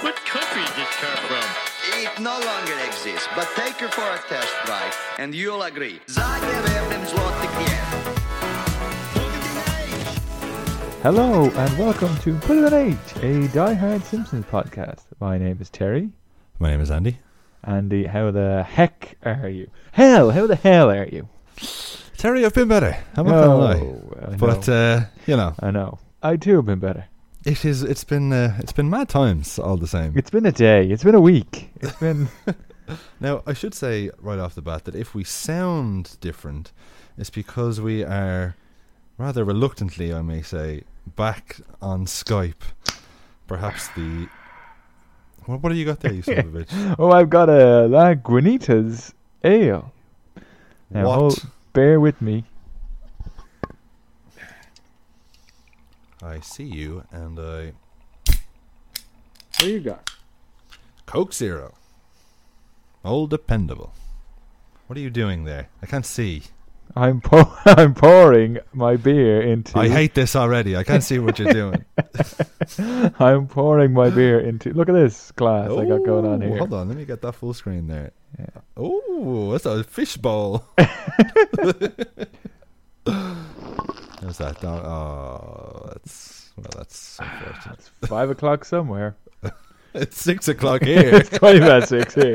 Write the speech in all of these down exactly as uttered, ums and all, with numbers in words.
What country is this car from? It no longer exists, but take her for a test drive, and you'll agree. Sage wer dem Zloty Kiev. Hello and welcome to Put It on H, a Die Hard Simpsons podcast. My name is Terry. My name is Andy. Andy, how the heck are you? Hell, how the hell are you? Terry, I've been better. I'm not Oh, gonna I lie, but uh, you know, I know. I too have been better. it is. It's been. Uh, it's been mad times all the same. It's been a day. It's been a week. It's been. Now, I should say right off the bat that if we sound different, it's because we are rather reluctantly, I may say, back on Skype. Perhaps the. What, what have you got there, you son of a bitch? Oh, I've got a Lagunitas ale. Now, What? hold, bear with me. I see you, and I What do you got? Coke Zero. Old dependable. What are you doing there? I can't see. I'm pour- I'm pouring my beer into. I hate this already. I can't see what you're doing. I'm pouring my beer into. Look at this glass I got going on Ooh, here. Hold on, let me get that full screen there. Yeah. Oh, that's a fish bowl. How's that? Oh, oh, that's well, that's unfortunate. It's five o'clock somewhere. It's six o'clock here. It's twenty past six here.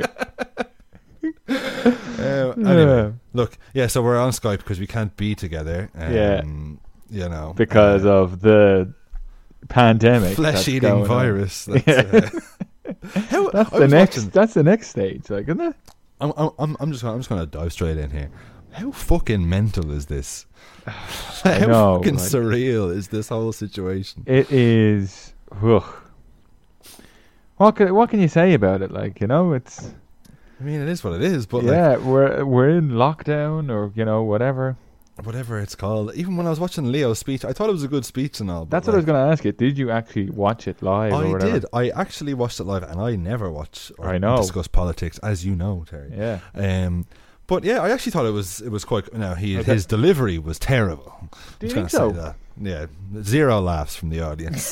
Uh, anyway, look, yeah. So we're on Skype because we can't be together. Um, Yeah. you know, Because uh, of the pandemic, that's flesh-eating going on. virus. That's, Yeah. uh, how, That's I the was next. watching- That's the next stage, like, isn't it? I'm, I'm, I'm just, gonna, I'm just going to dive straight in here. How fucking mental is this? I How know, fucking like- surreal is this whole situation? It is. Ugh. What can What can you say about it? Like, you know, it's I mean, it is what it is, but yeah, like, we're we're in lockdown or you know whatever. whatever it's called. Even when I was watching Leo's speech, I thought it was a good speech and all. But That's what I was like, going to ask you. Did you actually watch it live? or I whatever? did. I actually watched it live, and I never watch or I know. discuss politics, as you know, Terry. Yeah. Um, but yeah, I actually thought it was it was quite. Now he Okay. his delivery was terrible. Do you I'm think just gonna so? say that. Yeah, zero laughs from the audience.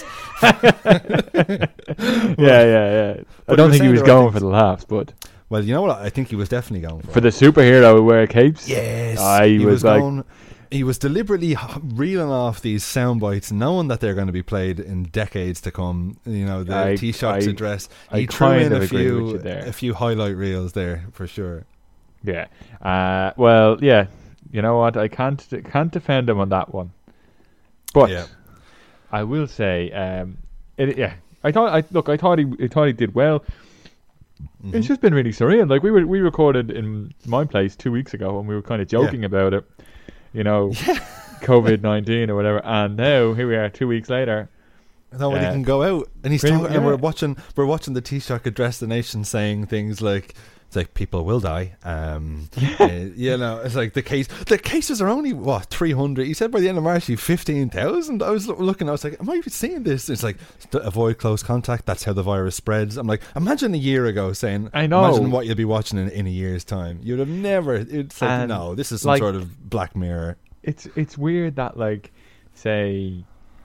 yeah, yeah, yeah. I he don't was think he saying was the right going things. for the laughs, but Well, you know what? I think he was definitely going for. for the superhero who wear capes, Yes, I he was, was like, going. He was deliberately h- reeling off these sound bites, knowing that they're going to be played in decades to come. You know, the I- T-Shock's I- address. I He threw kind in of a agree with few, you there. a few highlight reels there for sure. yeah. Uh, well, yeah. You know what? I can't can't defend him on that one, but Yeah. I will say, um, it, yeah. I thought I look. I thought he. I thought he did well. Mm-hmm. It's just been really surreal. Like we were, we recorded in my place two weeks ago, and we were kind of joking about it. You know, COVID nineteen or whatever. And now here we are, two weeks later. Nobody Uh, can go out, and he's pretty- talking. And we're yeah. watching. We're watching the Taoiseach address the nation, saying things like, "It's like people will die." Um, uh, you know, it's like the case. The cases are only what three hundred. He said by the end of March, you fifteen thousand. I was lo- looking. I was like, "Am I even seeing this?" It's like to avoid close contact. That's how the virus spreads. I'm like, imagine a year ago saying, I know. Imagine what you'll be watching in, in a year's time. You'd have never. It's like, And, no, this is some like- sort of Black Mirror. It's it's weird that like, say,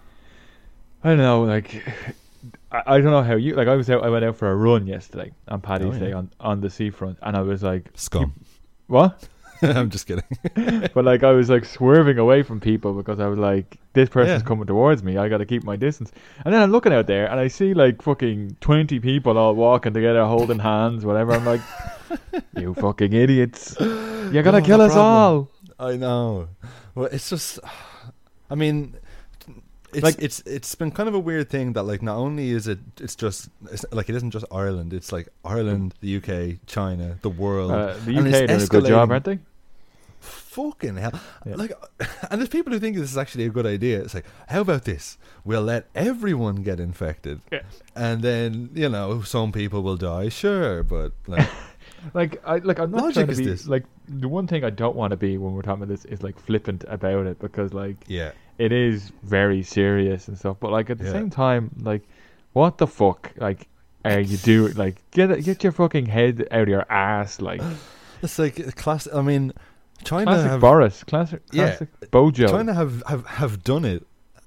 I don't know, like, I, I don't know how you like. I was out. I went out for a run yesterday on Paddy's Oh, yeah. Day on on the seafront, and I was like, Scum. what? I'm just kidding. But like I was like swerving away from people because I was like, this person's Yeah. coming towards me. I got to keep my distance. And then I'm looking out there and I see like fucking twenty people all walking together, holding hands, whatever. I'm like, you fucking idiots! You're gonna Oh, kill no us problem. all. I know. Well, it's just. I mean, it's Like- it's it's been kind of a weird thing that like not only is it it's just it's, like it isn't just Ireland. It's like Ireland, the U K, China, the world. Uh, the And U K it's doing a good job, escalating. aren't they? Fucking hell! Yeah. Like, and there's people who think this is actually a good idea. It's like, how about this? We'll let everyone get infected, Yeah. and then you know some people will die. Sure, but like, Like I like I'm not Logic trying to is be this. like the one thing I don't want to be when we're talking about this is like flippant about it because like yeah, it is very serious and stuff. But like at the Yeah. same time, like what the fuck like are you doing? Like get it- get your fucking head out of your ass. Like it's like a class. I mean, China classic have Boris, classic Yeah. classic Bojo. China have, have, have done it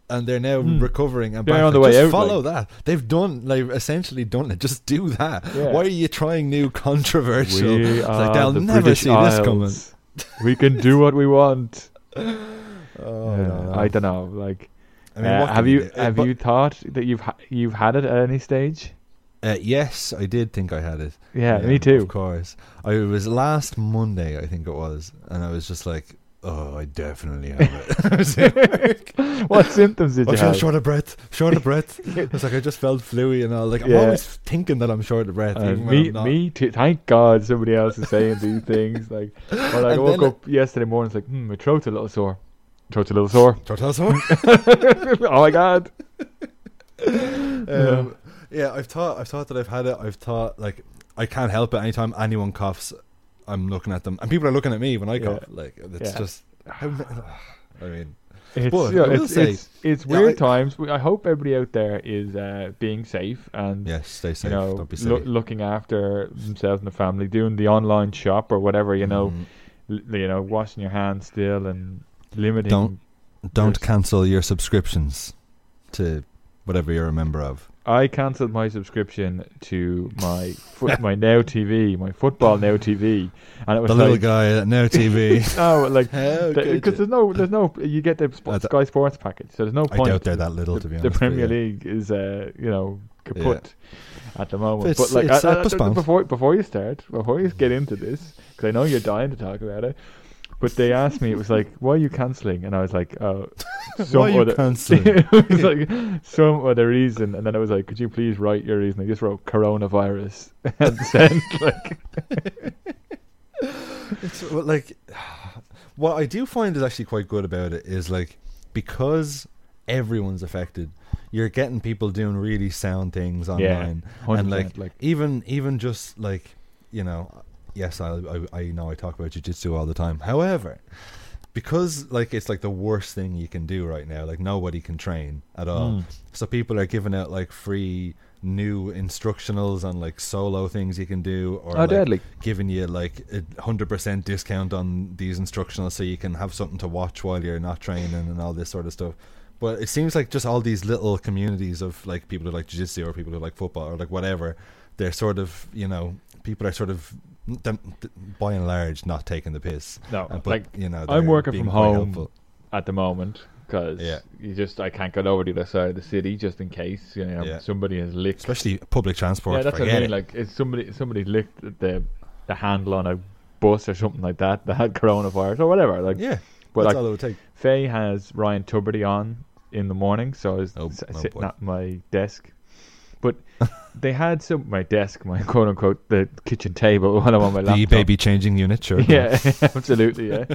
and they're now Hmm. recovering and They're back. on the Like, way just out, follow like. that. They've done, like, essentially done it. Just do that. Yeah. Why are you trying new controversial? We It's are like they'll the never British see this coming. Isles. We can do what we want. Oh, Uh, I don't know. I don't know. Like, I mean, uh, what can have you you do? Uh, have but- you thought that you've ha- you've had it at any stage? Uh, yes, I did think I had it. Yeah, me too. Of course. I it was last Monday, I think it was, and I was just like, oh, I definitely have it. I was like, What symptoms did I you feel have? short of breath, short of breath. It's like I just felt fluey and all. Like, I'm Yeah. always thinking that I'm short of breath. Uh, even when me, I'm not. me too. Thank God somebody else is saying these things. Like, or like I And woke then- up yesterday morning, it's like, hmm, my throat's a little sore. Throat's a little sore. Short of sore. Oh my God. um, yeah, I've thought, I've thought that I've had it. I've thought like I can't help it. Anytime anyone coughs, I'm looking at them, and people are looking at me when I Yeah. cough. Like it's Yeah. just, how, I mean, It's, But yeah, I will it's, say- it's, it's Yeah, weird I- times. We- I hope everybody out there is uh, being safe and yes, stay you safe. know Don't be loo- silly. looking after themselves and the family, doing the online shop or whatever. You know, Mm, l- you know, washing your hands still and limiting. Don't- don't Yes. cancel your subscriptions to whatever you're a member of. I cancelled my subscription to my foot, my Now T V, my football Now T V, and it was The like, little guy at Now T V. no, like How could because you? there's no, there's no, you get the Uh, Sp- th- Sky Sports package, so there's no I point. doubt they're that little, the, to be the honest. but Premier yeah. League is, uh, you know, kaput at the moment. It's- but like, it's, I- uh, I- I- postponed. before before you start, before you get into this, because I know you're dying to talk about it. But they asked me, it was like, why are you cancelling? And I was like, oh, some Why are you other cancelling? it was like some other reason. And then I was like, could you please write your reason? I just wrote coronavirus and sent like, It's well, like what I do find is actually quite good about it is like because everyone's affected, you're getting people doing really sound things online, one hundred and like, percent, like even even just like you know, yes, I I, I know I talk about jiu-jitsu all the time. However, because like it's like the worst thing you can do right now, like nobody can train at all. Mm. So people are giving out like free new instructionals on like solo things you can do, or oh, like, deadly. giving you like a hundred percent discount on these instructionals so you can have something to watch while you're not training and all this sort of stuff. But it seems like just all these little communities of like people who like jiu-jitsu or people who like football or like whatever, they're sort of, you know, people are sort of them, by and large not taking the piss. No, Uh, but, like you know, I'm they're working being from quite home helpful. at the moment because Yeah. you just I can't get over the other side of the city just in case you know Yeah. somebody has licked. Especially public transport. Yeah, that's what I forget mean. it. Like, if somebody somebody licked the the handle on a bus or something like that that had coronavirus or whatever. Like, yeah, but that's like all it would take. Faye has Ryan Tuberty on in the morning, so I was Oh, s- oh sitting boy. at my desk. But they had some my desk, my quote unquote the kitchen table when I'm on my laptop. The baby changing unit, sure. Yeah, absolutely, yeah.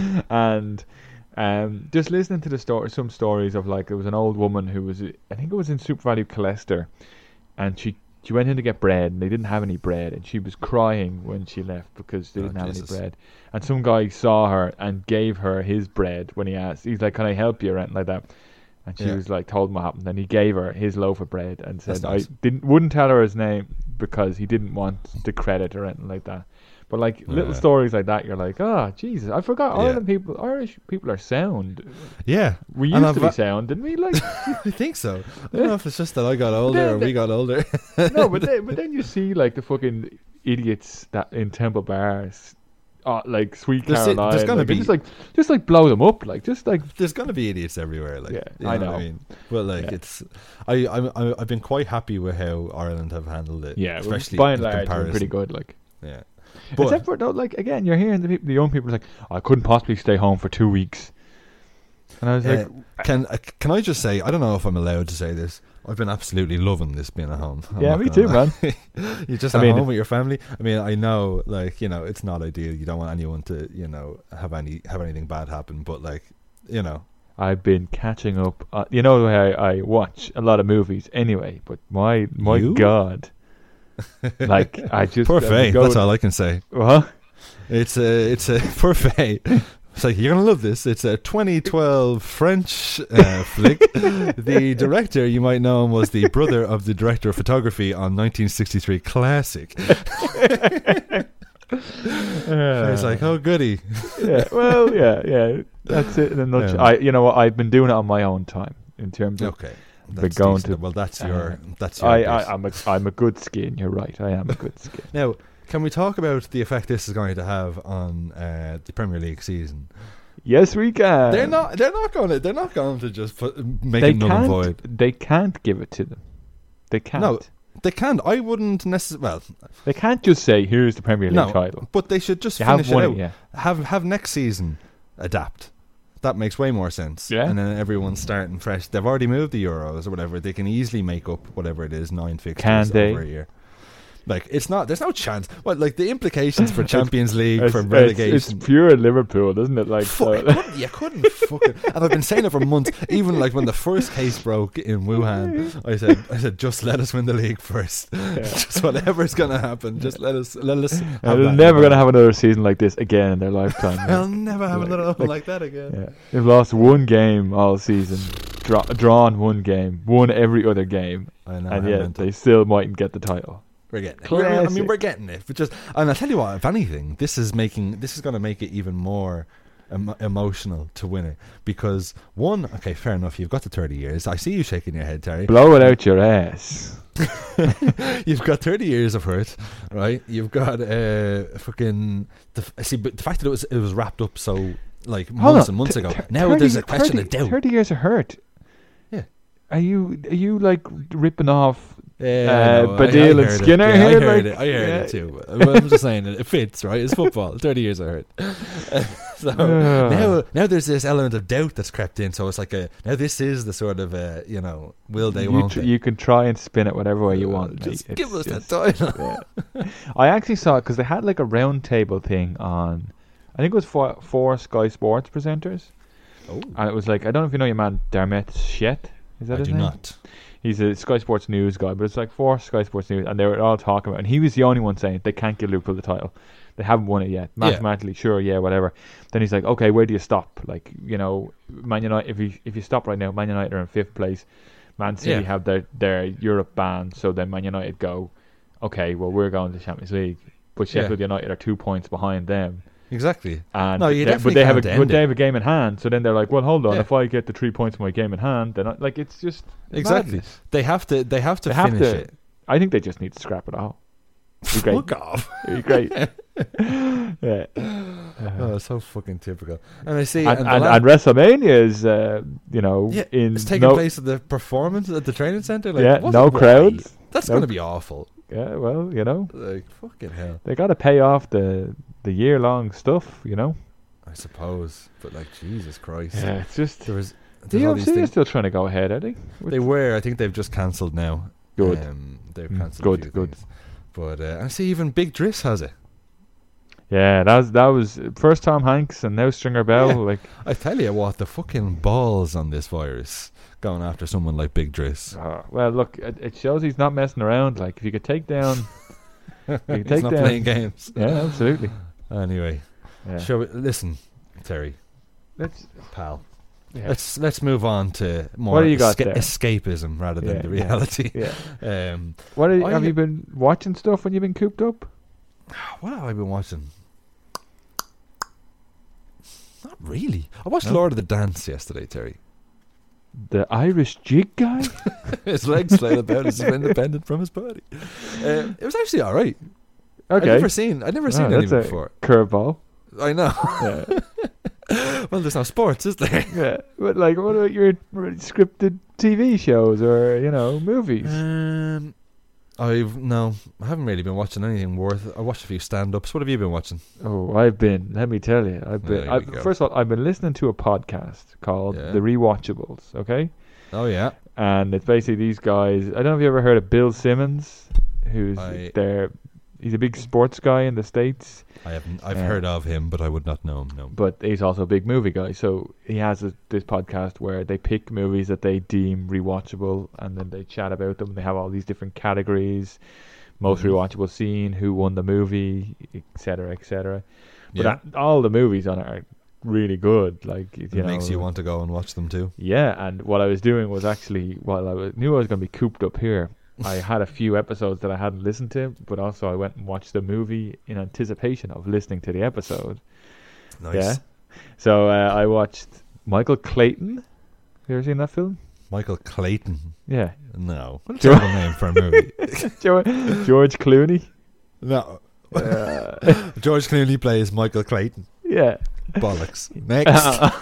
And um, just listening to the story, some stories of like there was an old woman who was, I think it was in Super Value Colester, and she she went in to get bread and they didn't have any bread, and she was crying when she left because they Oh, didn't have Jesus. any bread. And some guy saw her and gave her his bread when he asked. He's like, "Can I help you?" or anything like that. And she Yeah. was like, told him what happened, and he gave her his loaf of bread and That's said, nice. "I didn't wouldn't tell her his name because he didn't want the credit or anything like that." But like little Yeah. stories like that, you're like, "Oh, Jesus, I forgot Yeah. Ireland people, Irish people are sound. Yeah, We And used to I've- be sound, didn't we?" Like, I think so. I don't know if it's just that I got older then or the- we got older. no, but then, but then you see like the fucking idiots that in Temple Bars, uh, like Sweet There's- Caroline, there's gonna like, and be- just like just like blow them up, like just like There's gonna be idiots everywhere. Like, Yeah, you I what know. I mean, but like, Yeah. it's I I'm, I'm I've been quite happy with how Ireland have handled it. yeah, well, especially by and in large, we're comparison. pretty good. Like. Yeah, but Except for though, like again, you're hearing the people, the young people, like, I couldn't possibly stay home for two weeks, and I was like, uh, can uh, can I just say I don't know if I'm allowed to say this. I've been absolutely loving this being at home. I'm yeah, not me gonna too, lie. man. You're just I at mean- home with your family. I mean, I know, like you know, it's not ideal. You don't want anyone to, you know, have any have anything bad happen. But like, you know, I've been catching up. Uh, you know, I I watch a lot of movies anyway, but my my You? God, like I just poor I would Faye. go- That's all I can say. What? It's a it's a poor Faye. It's like you're gonna love this. It's a twenty twelve French uh, flick. The director, you might know him, was the brother of the director of photography on nineteen sixty-three classic. Uh, It's like, oh goody. yeah, well, yeah, yeah. That's it in a nutshell. Yeah. I, you know what? I've been doing it on my own time. in terms of. Okay. They're That's going decent. to- well, that's uh, your that's your I, bit. I I'm a I'm a good skin. You're right. I am a good skin. Now, can we talk about the effect this is going to have on uh, the Premier League season? Yes, we can. they're not. They're not going to. They're not going to just put, make They it null and can't. void. They can't give it to them. They can't. No, they can't. I wouldn't necessarily. Well, They can't just say, "Here's the Premier League no, title." but they should just They finish have won it it, out. yeah. Have have next season adapt. That makes way more sense. Yeah. And then everyone's starting fresh. They've already moved the Euros or whatever. They can easily make up whatever it is, nine fixtures Can they? over a year. Like, it's not, there's no chance. What, like, the implications for Champions League, It's, for it's, relegation. it's pure Liverpool, isn't it? Like, Fuck, you so- couldn't, you couldn't fucking. And I've been saying it for months. Even like when the first case broke in Wuhan, I said, "I said, just let us win the league first. Just whatever's gonna happen, just let us, let us." have they're that never in going to mind. have another season like this again in their lifetime. I'll never have Like- another one like- like that again. Yeah. They've lost one game all season, draw, drawn one game, won every other game, I know. and I yet meant they it. still mightn't get the title. We're getting it. We're- I mean, Classic. we're getting it. But just, and I'll tell you what. If anything, this is making this is going to make it even more em- emotional to win it because one. Okay, fair enough. You've got the thirty years. I see you shaking your head, Terry. Blow it out your ass. You've got thirty years of hurt, right? You've got uh, fucking. The, f- see, but the fact that it was it was wrapped up so like Hold months on, and months th- ago. th- Now thirty there's a question thirty of doubt. Thirty years of hurt. Yeah. Are you are you like ripping off? Yeah, Uh, Badil and Skinner it. Yeah, I here, heard like, it. I heard yeah. it too. But I'm just saying it, it fits, right? It's football. Thirty years of hurt. so Yeah. now, now there's this element of doubt that's crept in. So it's like a now this is the sort of uh, you know will they you, won't tr- they? you can try and spin it whatever way you Uh, want. Just mate. give us It's that just- title. yeah. I actually saw it because they had like a round table thing on. I think it was four, four Sky Sports presenters, Oh, and it was like I don't know if you know your man Dermot Shet. Is that I his do name? not. He's a Sky Sports News guy, but it's like four Sky Sports News, and they were all talking about. And he was the only one saying they can't give Liverpool the title. They haven't won it yet. Yeah. Mathematically, sure, yeah, whatever. Then he's like, okay, where do you stop? Like, you know, Man United. If you if you stop right now, Man United are in fifth place. Man City Yeah. have their their Europe ban, so then Man United go, okay, well we're going to the Champions League, but Yeah. Sheffield United are two points behind them. Exactly. And No, you they, definitely but they have a can't but end they it. have a game in hand. So then they're like, well, hold on. Yeah. If I get the three points from my game in hand, then I, like it's just Exactly. madness. They have to. They have to They have finish to. it. I think they just need to scrap it all. It'd be great. Fuck off. It'd be great. yeah. Oh, so fucking typical. And I see. And, and, and, the and last- WrestleMania is, uh, you know, yeah, in it's taking no, place at the performance at the training center. Like, Yeah, what- no why? crowds. That's No- going to be awful. Yeah, well, you know, Like fucking hell. they got to pay off the the year long stuff. You know. I suppose, but like Jesus Christ, Yeah, it's just there was the there's all U F these C is things. still trying to go ahead, are they? With- They were. I think they've just cancelled now. Good. Um, they've Mm, cancelled. good, a few good. things. But uh, I see even Big Driss has it. Yeah, that was that was first Tom Hanks and now Stringer Bell. Yeah. Like, I tell you what, the fucking balls on this virus going after someone like Big Driss. uh, well, look, it, it shows he's not messing around. Like, if you could take down, you could He's take not down. playing games. Yeah, absolutely. Anyway, Yeah. shall we listen, Terry, Let's. pal? Yeah. Let's let's move on to more What do you got esca- there? escapism rather than Yeah, the yeah, reality. Yeah. Um, What are you, I- have you been watching stuff when you've been cooped up? what have I been watching? Not really. I watched No? Lord of the Dance yesterday, Terry. The Irish jig guy? His legs flail about as if independent from his body. Um, it was actually all right. Okay. I'd never seen. I'd never Oh, seen any that's of a it before. curveball. I know. Yeah. Well, there's no sports, is there? Yeah. But, like, what about your scripted T V shows or, you know, movies? Um, I've no, I haven't really been watching anything worth. I watched a few stand-ups. What have you been watching? Oh, I've been. Let me tell you, I've been. There I, we go. first of all, I've been listening to a podcast called Yeah. The Rewatchables. Okay, Oh yeah, and it's basically these guys. I don't know if you ever heard of Bill Simmons, who's I- there. He's a big sports guy in the States, I haven't. I've Yeah. heard of him, but I would not know him. No. but he's also a big movie guy. So he has a, this podcast where they pick movies that they deem rewatchable, and then they chat about them. They have all these different categories: most Mhm. rewatchable scene, who won the movie, et cetera, et cetera. But Yeah, that, all the movies on it are really good. Like, you it know, makes you want to go and watch them too. Yeah, and what I was doing was actually, while I was, knew I was going to be cooped up here, I had a few episodes that I hadn't listened to, but also I went and watched the movie in anticipation of listening to the episode. Nice. Yeah. So uh, I watched Michael Clayton. Have you ever seen that film? Michael Clayton. Yeah. No. What a George- terrible name for a movie. George, George Clooney. No. Uh, George Clooney plays Michael Clayton. yeah. Bollocks. Next.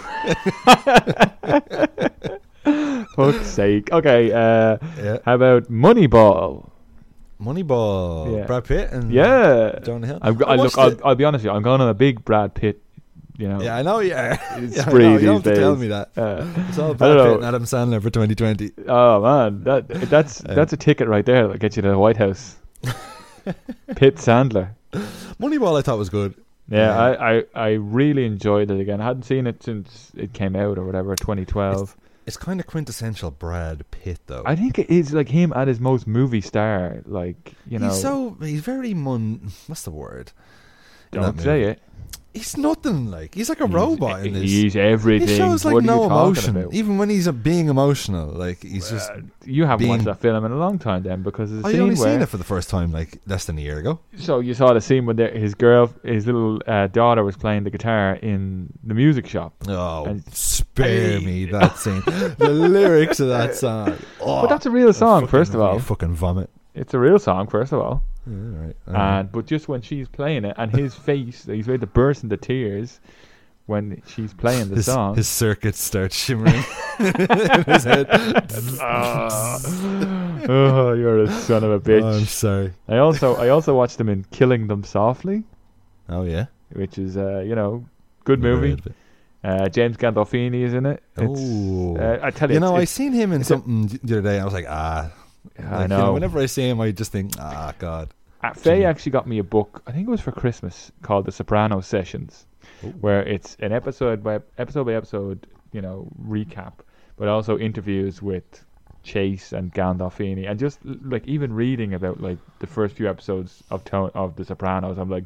Fuck's sake. Okay. Uh, Yeah. how about Moneyball? Moneyball. Yeah. Brad Pitt and Yeah. Jonah Hill. I'm, go- I I look, watched I'll, it. I'll be honest with you. I'm going on a big Brad Pitt. You know. Yeah, I know. Yeah, It's yeah, I spree know. You these don't have to tell days. me that. Uh, It's all I Brad don't Pitt know. and Adam Sandler for twenty twenty. Oh man, that that's Uh, that's a ticket right there that'll get you to the White House. Pitt Sandler. Moneyball, I thought was good. Yeah, Yeah. I, I, I really enjoyed it again. I hadn't seen it since it came out or whatever, twenty twelve. It's kind of quintessential Brad Pitt, though. I think it is like him at his most movie star. Like, you know, he's so he's very mon. What's the word? in don't that say movie. it. He's nothing like. He's like a He's- robot in this. He's everything. He shows like what are no you talking emotion, about? even when he's uh, being emotional. Like he's just. Uh, you haven't being- watched that film in a long time, then, because there's a I scene only where. seen it for the first time like less than a year ago. So you saw the scene when the, his girl, his little uh, daughter, was playing the guitar in the music shop. Oh, And- spare me that scene. The lyrics of that song. Oh, But that's a real song, fucking- first of all. you fucking vomit. It's a real song, first of all. Yeah, all right. all And right. but just when she's playing it, and his face, he's ready to burst into tears when she's playing the his, song. his circuits start shimmering in his head. Ah. Oh, you're a son of a bitch. Oh, I'm sorry. I also I also watched them in Killing Them Softly, Oh yeah, which is uh, you know good Never movie. heard of it. Uh, James Gandolfini is in it. It's, Oh. uh, I tell you, You know, I it's, seen him in it's a- something the other day. I was like, ah. it's, Like, I you know. whenever I see him, I just think, ah, God. Uh, Faye Gee. actually got me a book. I think it was for Christmas, called The Soprano Sessions, Ooh. where it's an episode by episode by episode, you know, recap, but also interviews with Chase and Gandolfini, and just l- like even reading about like the first few episodes of to- of The Sopranos, I'm like,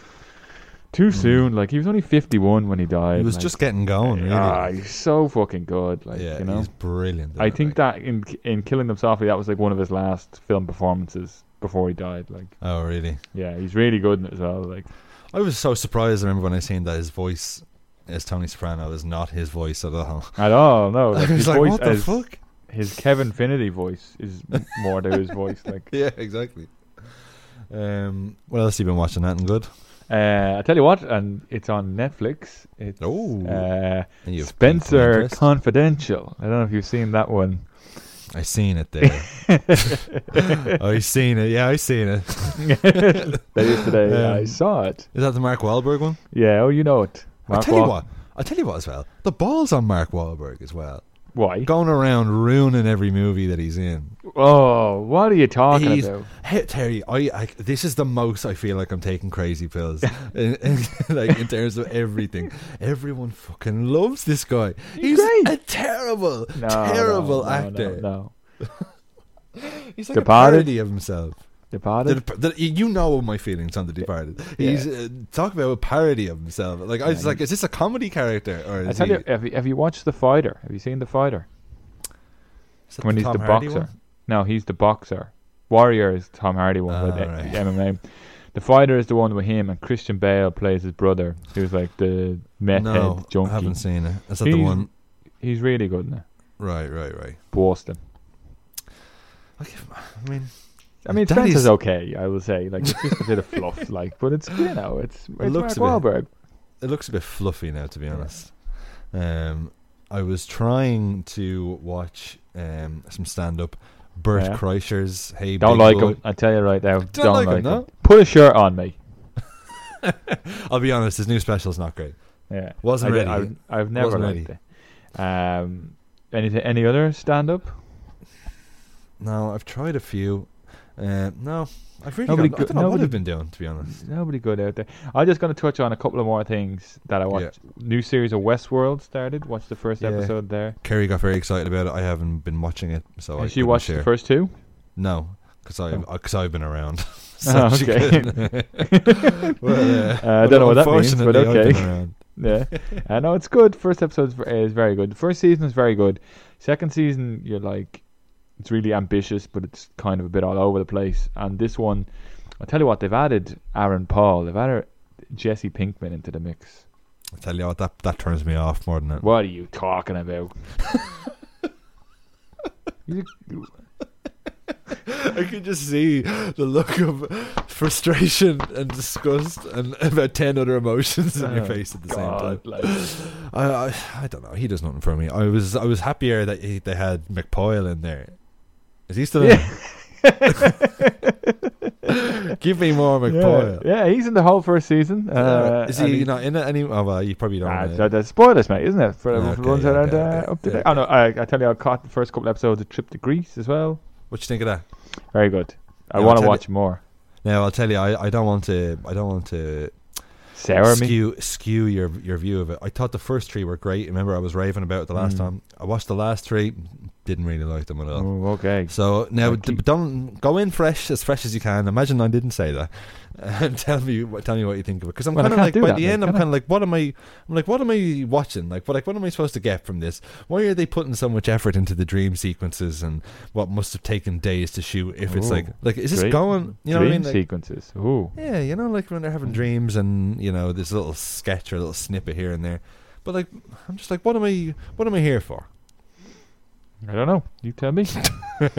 too soon. Like he was only fifty-one when he died. He was like, just getting going, really. Ah, he's so fucking good. Like yeah, you know, he's brilliant. in I it, think like. that in in Killing Them Softly, that was like one of his last film performances before he died. Like. Oh, really? Yeah, he's really good in it as well. Like, I was so surprised. I remember when I seen that his voice as Tony Soprano is not his voice at all. at all, no. I Like, was his like, voice, what the as- fuck? his Kevin Finity voice is m- more to his voice. Like, Yeah, exactly. Um, what else have you been watching? Nothing good? uh, I tell you what, and it's on Netflix. It's Oh. uh, And you've Spencer piqued my interest. Confidential. I don't know if you've seen that one. I seen it there. I seen it. Yeah, I seen it. That yesterday I Um, saw it. Is that the Mark Wahlberg one? Yeah, oh, you know it. I Mark tell you Wahl- what. I tell you what as well. The balls on Mark Wahlberg as well. Why? Going around ruining every movie that he's in. Oh, what are you talking He's- about? Hey, Terry, I, I this is the most I feel like I'm taking crazy pills, in, in, like in terms of everything. Everyone fucking loves this guy. He's great. a terrible, No, terrible no, no, actor. No, no. He's like Departed? a parody of himself. Departed? The, the, you know my feelings on The Departed. He's uh, talk about a parody of himself. Like I was Yeah, like, is this a comedy character or I is tell he? you, have you, have you watched The Fighter? Have you seen The Fighter? is that When he's Tom the Hardy boxer. one? No, he's the boxer. Warrior is Tom Hardy one, Ah, but uh, right. M M A. The Fighter is the one with him, and Christian Bale plays his brother, who's like the meth No, head junkie. I haven't seen it. Is that the He's- one? He's really good in it. Right, right, right. Boston. I give- I mean, I mean, That Spencer's is- okay, I will say. Like, it's just a bit of fluff, like, but it's, you know, it's, it's looks Mark a bit- Wahlberg. it looks a bit fluffy now, to be Yeah. honest. Um, I was trying to watch um, some stand-up. Bert Yeah. Kreischer's "Hey Don't Big like Boy." him. I tell you right now. Don't, like like him, him. no? Put a shirt on me. I'll be honest, his new special's not great. Yeah. Wasn't I did- ready. I've, I've never Wasn't liked it. Um, anything, any other stand-up? No, I've tried a few. Uh, no, I've really Nobody got, I go- don't know what nobody- I've been doing, to be honest. Nobody good out there. I'm just going to touch on a couple of more things that I watched. New series of Westworld started. Watched the first Yeah. episode there. Kerry got very excited about it. I haven't been watching it, so I Has she couldn't watched share. the first two? No, because I've, Oh. cause I've been around. Oh, she okay. couldn't. Well, uh, Uh, I don't know what that means, but unfortunately, I've okay. been around. Yeah, I know it's good. First episode is, v- is very good. The first season is very good. Second season, you're like, it's really ambitious, but it's kind of a bit all over the place. And this one, I tell you what, they've added Aaron Paul, they've added Jesse Pinkman into the mix. I tell you what, that that turns me off more than that. What are you talking about? You- I could just see the look of frustration and disgust and about ten other emotions in your Oh, face at the God, same time. like- I, I I don't know. He does nothing for me. I was I was happier that he, they had McPoyle in there. Is he still in? Yeah. Give me more Yeah, McPoyle. yeah, he's in the whole first season. Uh, Is and he not in it anymore? Oh, well, you probably don't. Ah, know. so that's spoilers, mate, isn't it? For the Okay, ones that aren't okay, uh, okay, up to yeah. date. Oh no, I, I tell you, I caught the first couple episodes of Trip to Greece as well. What you think of that? Very good. I Yeah, want I'll to tell watch more. Now I'll tell you, I, I don't want to. I don't want to Sour me. skew skew your your view of it. I thought the first three were great. Remember, I was raving about it the last Mm. time. I watched the last three, didn't really like them at all. Oh, okay. So now, Well, d- keep- don't go in fresh, as fresh as you can. Imagine I didn't say that, and tell me, what- tell me what you think of it. Because I'm Well, I kind of can't like, do by that, the mate, end, I'm can I? kind of like, what am I? I'm like, what am I watching? Like, what, like, what am I supposed to get from this? Why are they putting so much effort into the dream sequences and what must have taken days to shoot? If it's Ooh, like, like, is this dream- going? You know Dream what I mean? Like, sequences. Ooh. yeah, you know, like when they're having dreams and you know this little sketch or a little snippet here and there. But like, I'm just like, what am I? What am I here for? I don't know. You tell me. uh,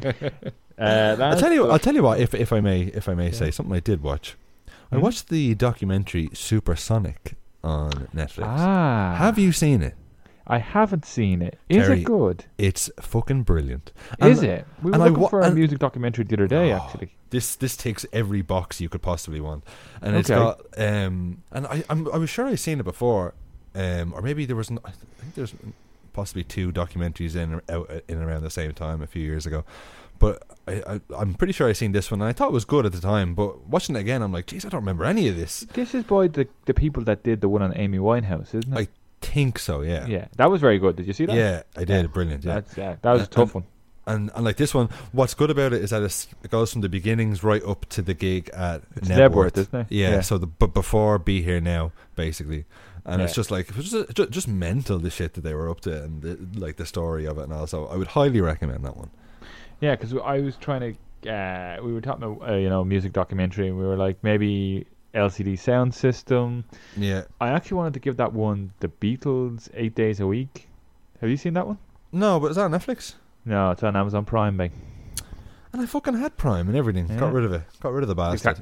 I'll tell you. that's- I'll tell you what. If if I may, if I may Yeah. say something, I did watch. I Hmm? watched the documentary Supersonic on Netflix. Ah. Have you seen it? I haven't seen it. Is Terry, it good? It's fucking brilliant. Is And it? We were and I looking wa- for a and- music documentary the other day, Oh, actually. This this ticks every box you could possibly want, and it's Okay. got um. And I I'm, I was sure I'd seen it before, um. Or maybe there was. n- I think there's possibly two documentaries in out in around the same time a few years ago. But I, I, I'm pretty sure I seen this one, and I thought it was good at the time. But watching it again, I'm like, geez, I don't remember any of this. This is by the the people that did the one on Amy Winehouse, isn't it? I think so, yeah. yeah, that was very good. Did you see that? Yeah, I did. Yeah. Brilliant, yeah. That's, yeah, that was a And- tough one. And, and like this one, what's good about it is that it's, it goes from the beginnings right up to the gig at It's Nebworth, Nebworth, isn't it? Yeah, Yeah. so the but before Be Here Now, basically. And it's Yeah. just like, it was just, just, just mental, the shit that they were up to, and the, like the story of it and all. So I would highly recommend that one. Yeah, because I was trying to, uh, we were talking about, uh, you know, music documentary, and we were like, maybe L C D sound system. Yeah. I actually wanted to give that one the Beatles, Eight Days a Week. Have you seen that one? No, but is that on Netflix? No, it's on Amazon Prime, mate. And I fucking had Prime and everything. Yeah. Got rid of it. Got rid of the bastard.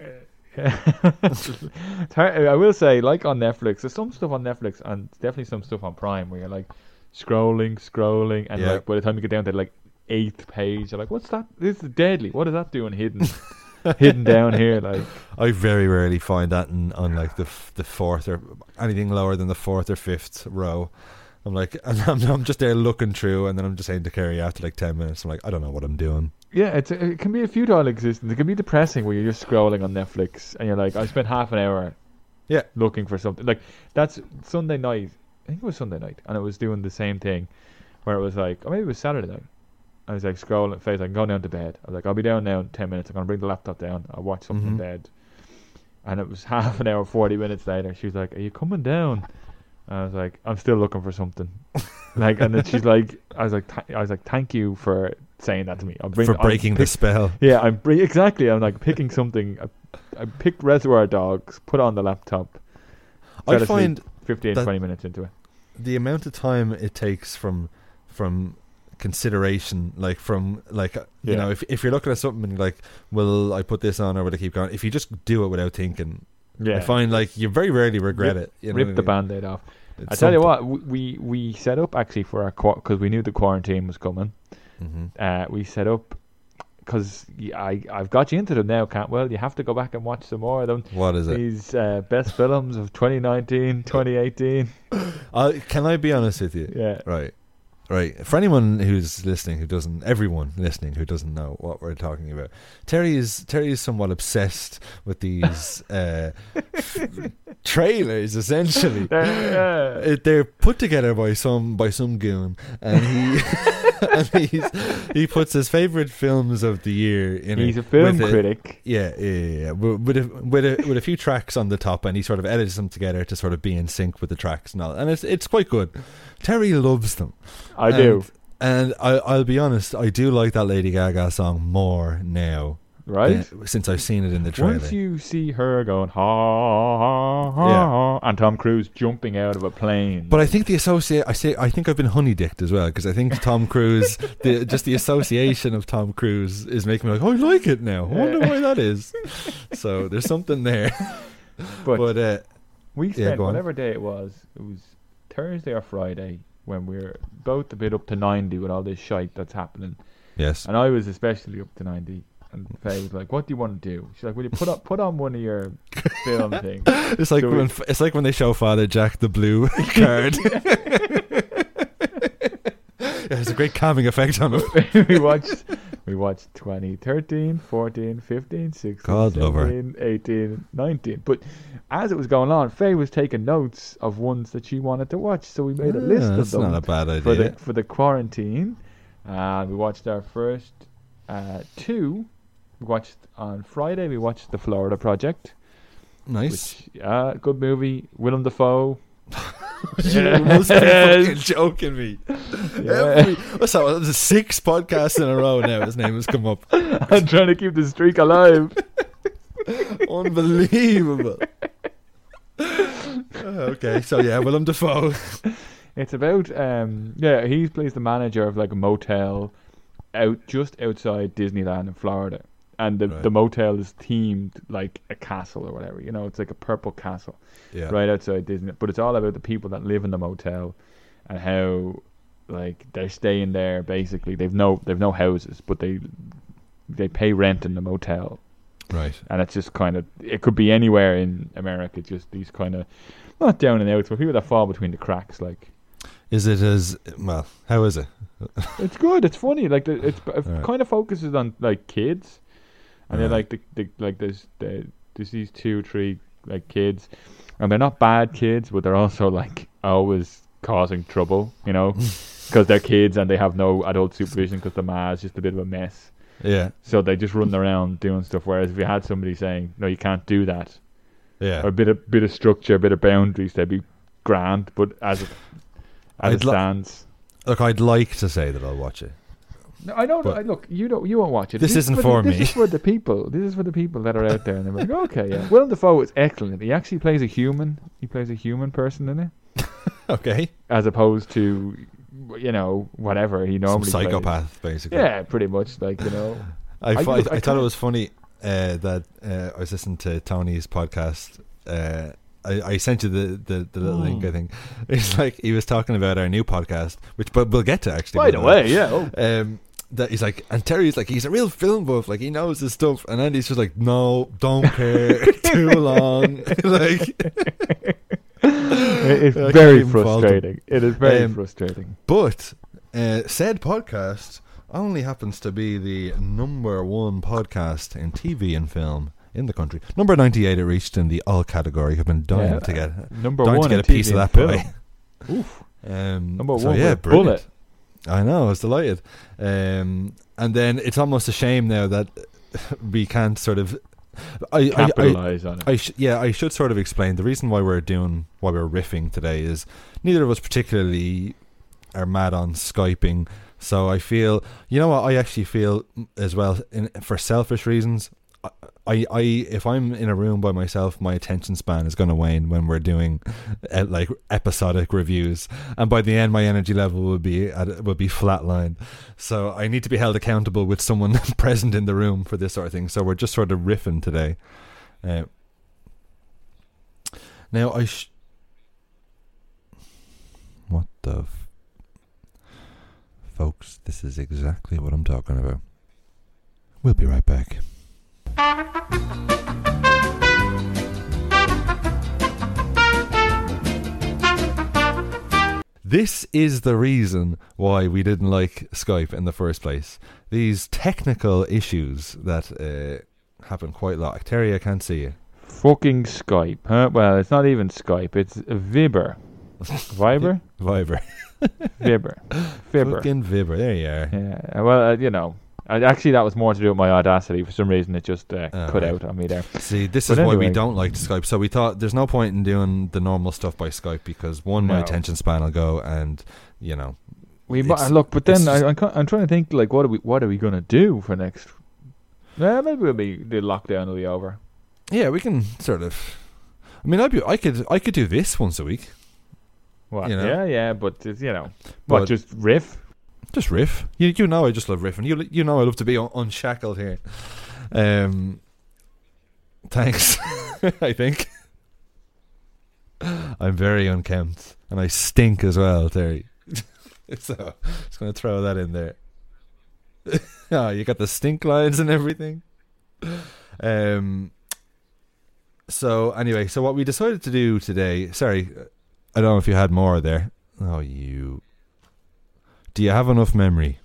It's hard- I will say, like on Netflix, there's some stuff on Netflix and definitely some stuff on Prime where you're like scrolling, scrolling, and Yeah. like by the time you get down to like eighth page, you're like, "What's that? This is deadly. What is that doing hidden, hidden down here?" Like, I very rarely find that in, on like the f- the fourth or anything lower than the fourth or fifth row. I'm like, and I'm, I'm just there looking through, and then I'm just saying to Kerry after like ten minutes, I'm like, I don't know what I'm doing. yeah, it's a, it can be a futile existence. It can be depressing where you're just scrolling on Netflix and you're like, "I spent half an hour, Yeah. looking for something." Like that's Sunday night. I think it was Sunday night, and it was doing the same thing, where it was like, or maybe it was Saturday night. I was like scrolling, face like going down to bed. I was like, I'll be down now in ten minutes. I'm gonna bring the laptop down. I'll watch something in Mhm. bed. And it was half an hour, forty minutes later. She was like, "Are you coming down?" And I was like, "I'm still looking for something." Like, and then she's like, "I was like, th- I was like, thank you for saying that to me. I'll bring For I'll breaking the pick- spell. Yeah, I'm bring- exactly. I'm like picking something. I, I picked Reservoir Dogs, put it on the laptop. I fell asleep find fifteen, that- twenty minutes into it. the amount of time it takes from from consideration, like from like uh, you Yeah. know, if if you're looking at something and you're like, will I put this on or will I keep going? If you just do it without thinking, Yeah, I find like you very rarely regret Rip- it. You know rip what the I mean? band-aid off. It's I tell you something. what, we we we set up actually for our because we knew the quarantine was coming. Mhm. Uh, we set up because I I've got you into them now, Cantwell. You have to go back and watch some more of them. What is it? These uh, best films of twenty nineteen, twenty eighteen. Uh, can I be honest with you? Yeah, Right. Right. For anyone who's listening who doesn't, everyone listening who doesn't know what we're talking about, Terry is Terry is somewhat obsessed with these uh, trailers. Essentially, They're, uh, Uh, they're put together by some by some goon, and he and he's, he puts his favorite films of the year in he's it a film with critic. Yeah, yeah, yeah, yeah. With with a, with a with a few tracks on the top, and he sort of edits them together to sort of be in sync with the tracks and all, and it's it's quite good. Terry loves them. I do. And I, I'll be honest, I do like that Lady Gaga song more now right? uh, since I've seen it in the trailer. Once you see her going ha ha ha, Yeah. ha and Tom Cruise jumping out of a plane, But I think the associate, I say, I think I've been honey dicked as well, because I think Tom Cruise, the, just the association of Tom Cruise is making me like, oh, I like it now. I wonder why that is. So there's something there. but, But uh, we yeah, spent go on. whatever day it was. It was Thursday or Friday when we were both a bit up to ninety with all this shite that's happening, yes, and I was especially up to ninety. And Faye was like, "What do you want to do?" She's like, "Will you put up put on one of your film things?" it's like So when we- it's like when they show Father Jack the blue card. Yeah, there's a great calming effect on him. we watched we watched twenty, thirteen, fourteen, fifteen, sixteen, God love her. seventeen, eighteen, nineteen. But as it was going on, Faye was taking notes of ones that she wanted to watch, so we made a Yeah, list of that's them not a bad for idea. the for the quarantine. And we watched our first uh, two. We watched on Friday. We watched The Florida Project, Nice. which uh, good movie. Willem Dafoe. You must be fucking joking me. Yeah. Every, what's that? That was six podcasts in a row now. His name has come up. I'm trying to keep the streak alive. Unbelievable. Uh, okay, so yeah, Willem Dafoe. It's about um yeah, he plays the manager of like a motel out just outside Disneyland in Florida. And the Right. the motel is themed like a castle or whatever. You know, it's like a purple castle Yeah. right outside Disney. But it's all about the people that live in the motel and how like they're staying there basically. They've no they've no houses, but they they pay rent in the motel. Right. And it's just kind of, it could be anywhere in America, just these kind of, not down and outs, but people that fall between the cracks. Like, Is it as well? How is it? it's good, it's funny. Like, the, it's it Right. kind of focuses on like kids, and they're Right. like the, the like there's the, there's these two, three like kids, and they're not bad kids, but they're also like always causing trouble, you know, because they're kids and they have no adult supervision because the ma's just a bit of a mess. Yeah. So they just run around doing stuff. Whereas if you had somebody saying, "No, you can't do that," Yeah. or a bit of bit of structure, a bit of boundaries, they'd be grand. But as it as I'd it li- stands, Look, I'd like to say that I'll watch it. no, I don't. But I, look, you don't. You won't watch it. this is isn't the- for This me. is for the people. This is for the people that are out there, and they're like, "Okay, yeah." Willem Dafoe is excellent. He actually plays a human. He plays a human person in it, Okay. as opposed to, you know, whatever he Some normally plays. psychopath, basically. Yeah, pretty much. Like, you know. I, I fi- give it- I I thought it kinda- was funny uh, that uh, I was listening to Tony's podcast. Uh, I, I sent you the, the, the little link, I think. It's like he was talking about our new podcast, which but we'll get to actually. By by the way, yeah. Oh. Um, that he's like, and Terry's like, he's a real film buff, like he knows his stuff, and Andy's just like, no, don't care, too long, like. It's I can't very even fault him. frustrating. It is very Um, frustrating. But uh, said podcast only happens to be the number one podcast in T V and film in the country. Number ninety-eight it reached in the all category. I've been dying Yeah, to get Number dying one to in get a piece T V of and that film. pie. Oof. Um, Number so one yeah, with a brilliant. bullet. I know, I was delighted. Um, and then it's almost a shame now that we can't sort of. I, I, I, Capitalize on it. I sh- yeah, I should sort of explain the reason why we're doing why we're riffing today is neither of us particularly are mad on Skyping. So I feel, you know what, I actually feel as well, in, for selfish reasons, I, I, I if I'm in a room by myself, my attention span is going to wane when we're doing uh, like episodic reviews, and by the end, my energy level will be at, will be flatlined. So I need to be held accountable with someone present in the room for this sort of thing. So we're just sort of riffing today. Uh, now I, sh- what the. F- Folks, this is exactly what I'm talking about. We'll be right back. This is the reason why we didn't like Skype in the first place. These technical issues that uh, happen quite a lot. Terry, I can't see you. Fucking Skype, huh? Well, it's not even Skype. It's Viber. Viber? Viber. Viber. Viber. Fucking Viber. There you are. Yeah. Well, uh, you know, I, actually, that was more to do with my Audacity. For some reason, it just uh, Oh, cut right. out on me there. See, this But is why we anyway. don't like Skype. So we thought there's no point in doing the normal stuff by Skype because one, my No. attention span will go, and you know, We mu- It's- look, but it's then I, just- I'm, co- I'm trying to think like, what are we, what are we gonna do for next? Yeah, maybe we'll be the lockdown will be over. Yeah, we can sort of. I mean, I'd be, I could, I could do this once a week. What? You know? Yeah, yeah, but it's, you know, But- what? Just riff. Just riff. You, you know, I just love riffing. You, you know, I love to be un- unshackled here. Um, thanks. I think I'm very unkempt, and I stink as well, Terry. So, just gonna throw that in there. Oh, you got the stink lines and everything. Um. So anyway, so what we decided to do today. Sorry, I don't know if you had more there. Oh, you. Do you have enough memory?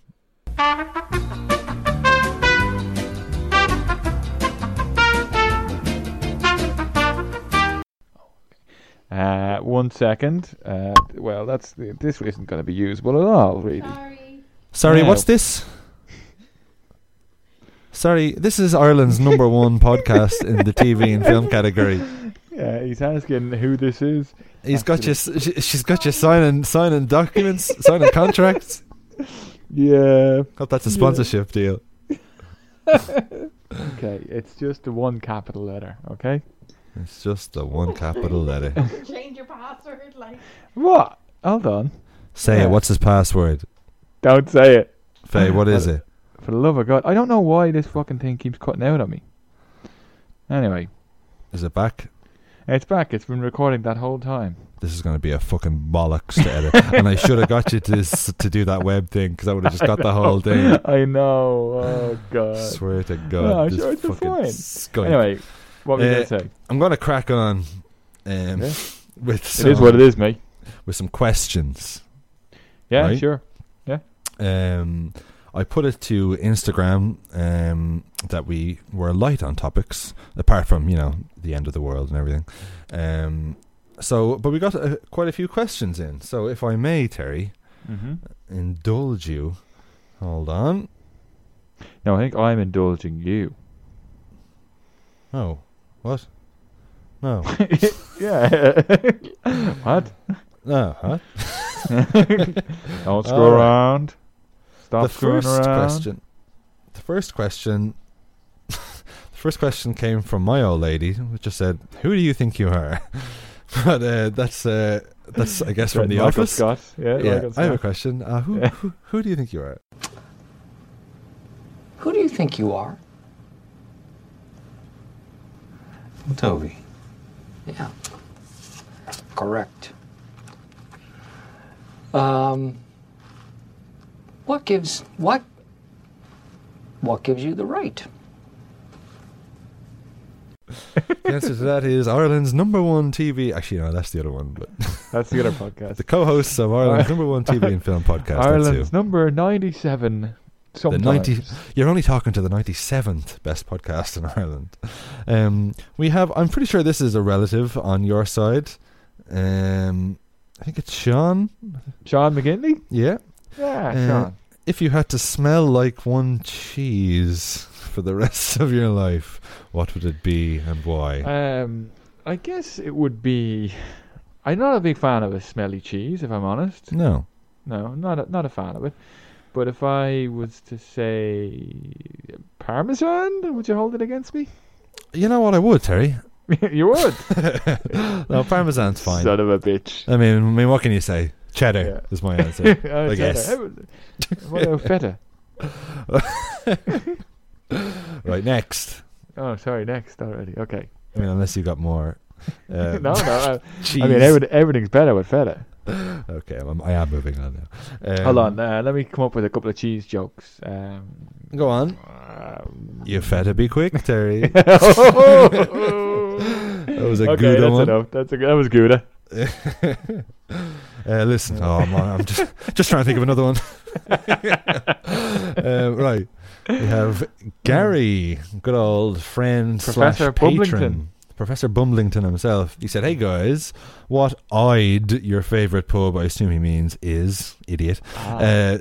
Uh, one second. Uh, well, that's this isn't going to be usable at all, really. Sorry. Sorry, No. what's this? Sorry, this is Ireland's number one podcast in the T V and film category. Yeah, he's asking who this is. He's got you. She, she's got you signing signing documents, signing contracts. Yeah. Hope that's a sponsorship deal. Okay, it's just the one capital letter. Okay. It's just the one capital letter. Change your password, like. What? Hold on. Say Yeah. it. What's his password? Don't say it. Faye, what is it? For the love of God, I don't know why this fucking thing keeps cutting out on me. Anyway, Is it back? it's back. It's been recording that whole time. This is going to be a fucking bollocks to edit. And I should have got you to s- to do that web thing, because I would have just got the whole thing. I know. Oh God. Swear to God. No, this sure, it's fucking fine. skunk. Anyway, what were you Uh, going to say? I'm going to crack on um, Yeah. with It some, is what it is, mate. with some questions. Yeah, Right? sure. Um, I put it to Instagram um, that we were light on topics, apart from, you know, the end of the world and everything. Um, so, but we got uh, quite a few questions in. So, if I may, Terry, Mm-hmm. indulge you. Hold on. No, I think I'm indulging you. Oh, what? No. Yeah. What? No, huh? Don't screw All right. around. Stop the screwing first around. question. The first question. The first question came from my old lady, which just said, "Who do you think you are?" But uh, that's uh, that's I guess from Right, the Michael office. Scott. Yeah, Yeah, Michael I have a Scott. question. Uh, who, Yeah. who who do you think you are? Who do you think you are? Toby. Yeah. Correct. Um, what gives what what gives you the right? The answer to that is Ireland's number one T V. Actually, no, that's the other one. But That's the other podcast. the co-hosts of Ireland's number one T V and film podcast. That's Ireland's who. number ninety-seven. The Sometimes. ninety. You're only talking to the ninety-seventh best podcast in Ireland. Um, we have. I'm pretty sure this is a relative on your side. Um, I think it's Sean. Sean McGinley? Yeah. Yeah, Uh, Sean. If you had to smell like one cheese for the rest of your life, what would it be and why? Um, I guess it would be. I'm not a big fan of a smelly cheese, if I'm honest. no. No, not a, not a fan of it. But if I was to say Parmesan, would you hold it against me? You know what? I would, Terry. You would. No, Parmesan's fine. Son of a bitch. I mean, I mean, what can you say? Cheddar Yeah. is my answer. Oh, I cheddar. guess. How would- What about feta? Right, next. Oh, sorry, next already. Okay. I mean, unless you got more. Uh, no, no. I, cheese. I mean, every, everything's better with feta. Okay, I'm, I am moving on now. Um, Hold on. Uh, let me come up with a couple of cheese jokes. Um, Go on. um, You feta be quick, Terry. that was a okay, Gouda that's one. enough. That's a, that was Gouda. uh, listen, oh, I'm, I'm just just trying to think of another one. uh, right, we have Gary, good old friend, Professor slash patron, Bumblington. Professor Bumblington himself. He said, "Hey guys, what I'd your favorite pub? I assume he means is idiot. Uh,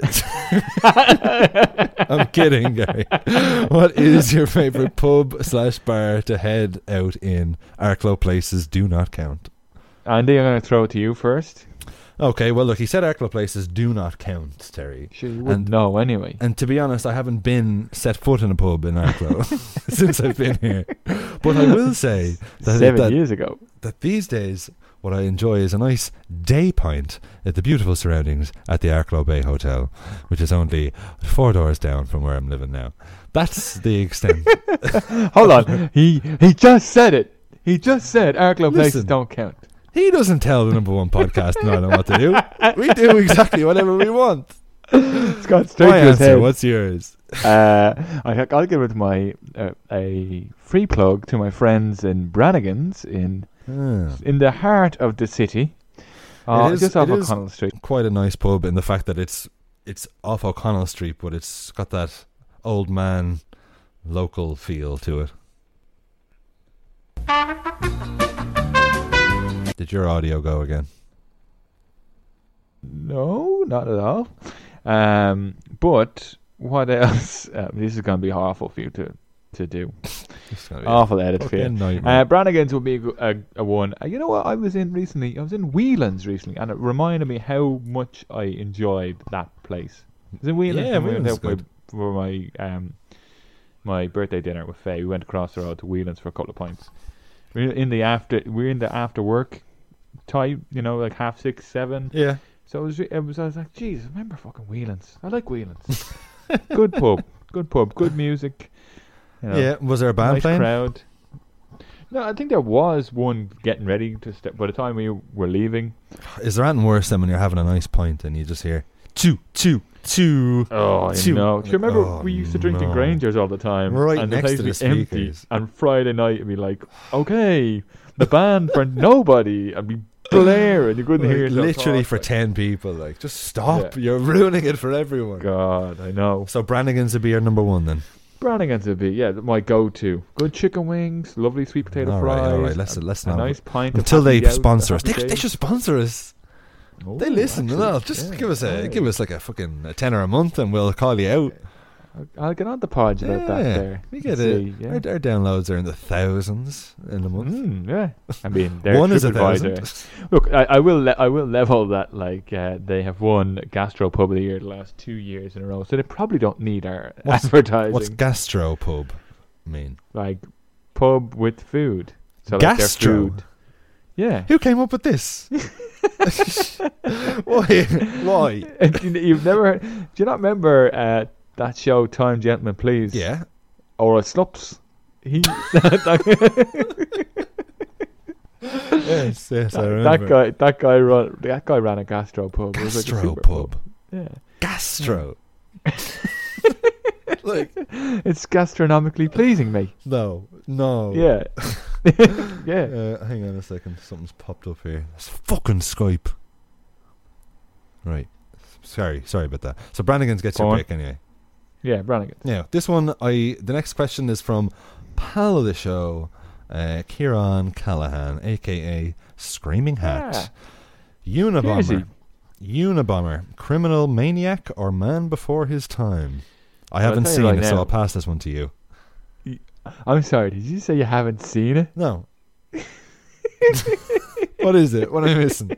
I'm kidding, Gary. What is your favorite pub slash bar to head out in? Arklow places do not count." Andy, I'm going to throw it to you first. Okay, well, look, he said Arklow places do not count, Terry. Sure, you wouldn't know anyway. And to be honest, I haven't been set foot in a pub in Arklow since I've been here. But I will say that, Seven that, years ago. that these days, what I enjoy is a nice day pint at the beautiful surroundings at the Arklow Bay Hotel, which is only four doors down from where I'm living now. That's the extent. Hold on. He he just said it. He just said Arklow places Listen. don't count. He doesn't tell the number one podcast and I know what to do. We do exactly whatever we want. It's gone straight My to his answer, head. what's yours? Uh, I, I'll give it my uh, a free plug to my friends in Brannigan's in Ah. in the heart of the city, uh, It is- just off it is- O'Connell Street. Quite a nice pub in the fact that it's it's off O'Connell Street, but it's got that old man local feel to it. Did your audio go again? No, not at all. Um, but what else? Uh, this is going to be awful for you to to do. It's gonna be Awful edit for you. fucking nightmare. Uh, Brannigan's would be a, go- a, a one. Uh, you know what? I was in recently. I was in Whelan's recently, and it reminded me how much I enjoyed that place. I was in Whelan's Yeah, and we went Whelan's out for, good. for my um my birthday dinner with Faye. We went across the road to Whelan's for a couple of pints. We We're in the after. We We're in the after work type. You know, like half six, seven. Yeah. So it was. It was. I was like, geez, I remember fucking Whelan's. I like Whelan's. Good pub. Good pub. Good music. You know, Yeah. Was there a band nice playing? crowd. No, I think there was one getting ready to step. By the time we were leaving, Is there anything worse than when you're having a nice pint and you just hear choo choo choo? oh, Two. you know. Do you remember Oh, we used to drink no. in Granger's all the time, Right and next the place to would the be empty. speakers. And Friday night it'd be like, okay, the band for nobody. I'd be blaring. You couldn't Like, hear yourself literally talk, for like, ten people. Like, just stop! Yeah. You're ruining it for everyone. God, I know. So Brannigan's would be your number one then. Brannigan's would be yeah my go-to. Good chicken wings, lovely sweet potato All right, fries. all right, let's- a, let's a not- nice pint Until of they Happy Out, sponsor us, they, Happy they Days. should sponsor us. Oh, They listen. actually, No, just yeah, give us a alright. give us like a fucking a tenner a month, and we'll call you out. I'll, I'll get on the pod about that Yeah, there. we get See, it. yeah. Our, our downloads are in the thousands in a month. Mm, yeah, I mean, they're One is a TripAdvisor. thousand. Look, I, I will, le- I will level that. Like, uh, they have won Gastro Pub of the Year the last two years in a row, so they probably don't need our What's- advertising. What's gastro pub mean? like pub with food? So like their Gastro? food. Yeah. Who came up with this? Why? Why? And you- You've never heard, do you not remember uh, that show Time Gentlemen Please? Yeah. Or a Slups? He Yes, yes, I that, remember. that guy that guy run that guy ran a gastro pub. It was like a Gastro super pub. Yeah. Gastro. Like, It's gastronomically pleasing, mate. no, no. Yeah. yeah. Uh, hang on a second. Something's popped up here. It's fucking Skype. Right. Sorry, sorry about that. So Brannigan's gets Go your on. pick anyway. Yeah, Brannigan. Now, this one, I the next question is from pal of the show, uh, Kieran Callahan, aka Screaming Hat. Unabomber. Jersey. Unabomber. Criminal maniac or man before his time? I Well, I'll haven't tell you seen right it, so now. I'll pass this one to you. I'm sorry, did you say you haven't seen it? No. What is it? What am I missing?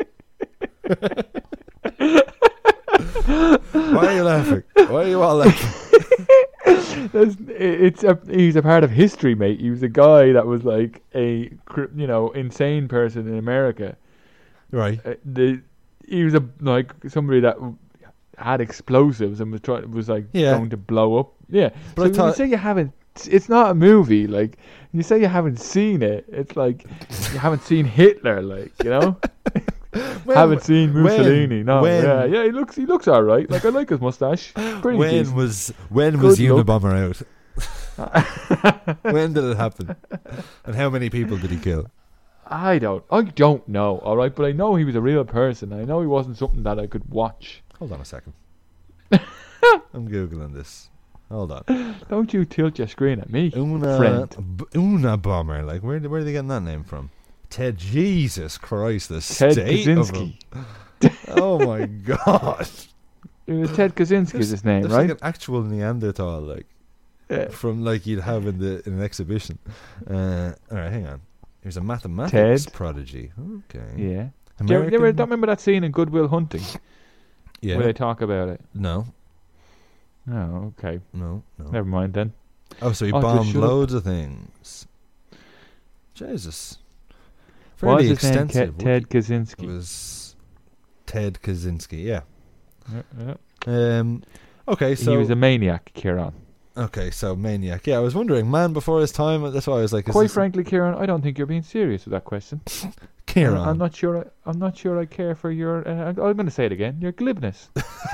Why are you laughing? Why are you all laughing? That's, it's a, he's a part of history, mate. He was a guy that was like a cri- you know insane person in America. Right. Uh, the he was a like somebody that w- had explosives and was trying was like Yeah. going to blow up. Yeah. But so I when thought- you say you haven't, it's not a movie. Like you say you haven't seen it, it's like you haven't seen Hitler. Like you know. When- haven't seen Mussolini. when- no. when- yeah. Yeah. He looks. He looks all right. Like I like his mustache. Pretty When decent. was when was Good look. Unabomber out? When did it happen? And how many people did he kill? I don't. I don't know. All right, but I know he was a real person. I know he wasn't something that I could watch. Hold on a second. I'm googling this. Hold on. Don't you tilt your screen at me, Una friend. B- Unabomber. Like where where are they getting that name from? Ted. Jesus Christ, the Ted state of him. Kaczynski. Oh my God. It was Ted Kaczynski is his name, There's right? like an actual Neanderthal, like Yeah. from like you'd have in the in an exhibition. Uh, all right, hang on. Here's a mathematics Ted. prodigy. Okay. Yeah. Do you, ever, you ever, American? don't remember that scene in Good Will Hunting Yeah. where they talk about it? No. Oh, okay. No. No. Never mind then. Oh, so he Oh, just bombed shut up. loads of things. Jesus. What Fairly was his name? extensive. Ke- Ted It Kaczynski. was Ted Kaczynski, yeah. Yeah, yeah. Um, okay, so he was a maniac, Kieran. okay, so Maniac. Yeah, I was wondering, man before his time. That's why I was like, is Quite this frankly, Kieran, I don't think you're being serious with that question. Kieran. I'm not sure. I, I'm not sure I care for your. Uh, I'm going to say it again. Your glibness.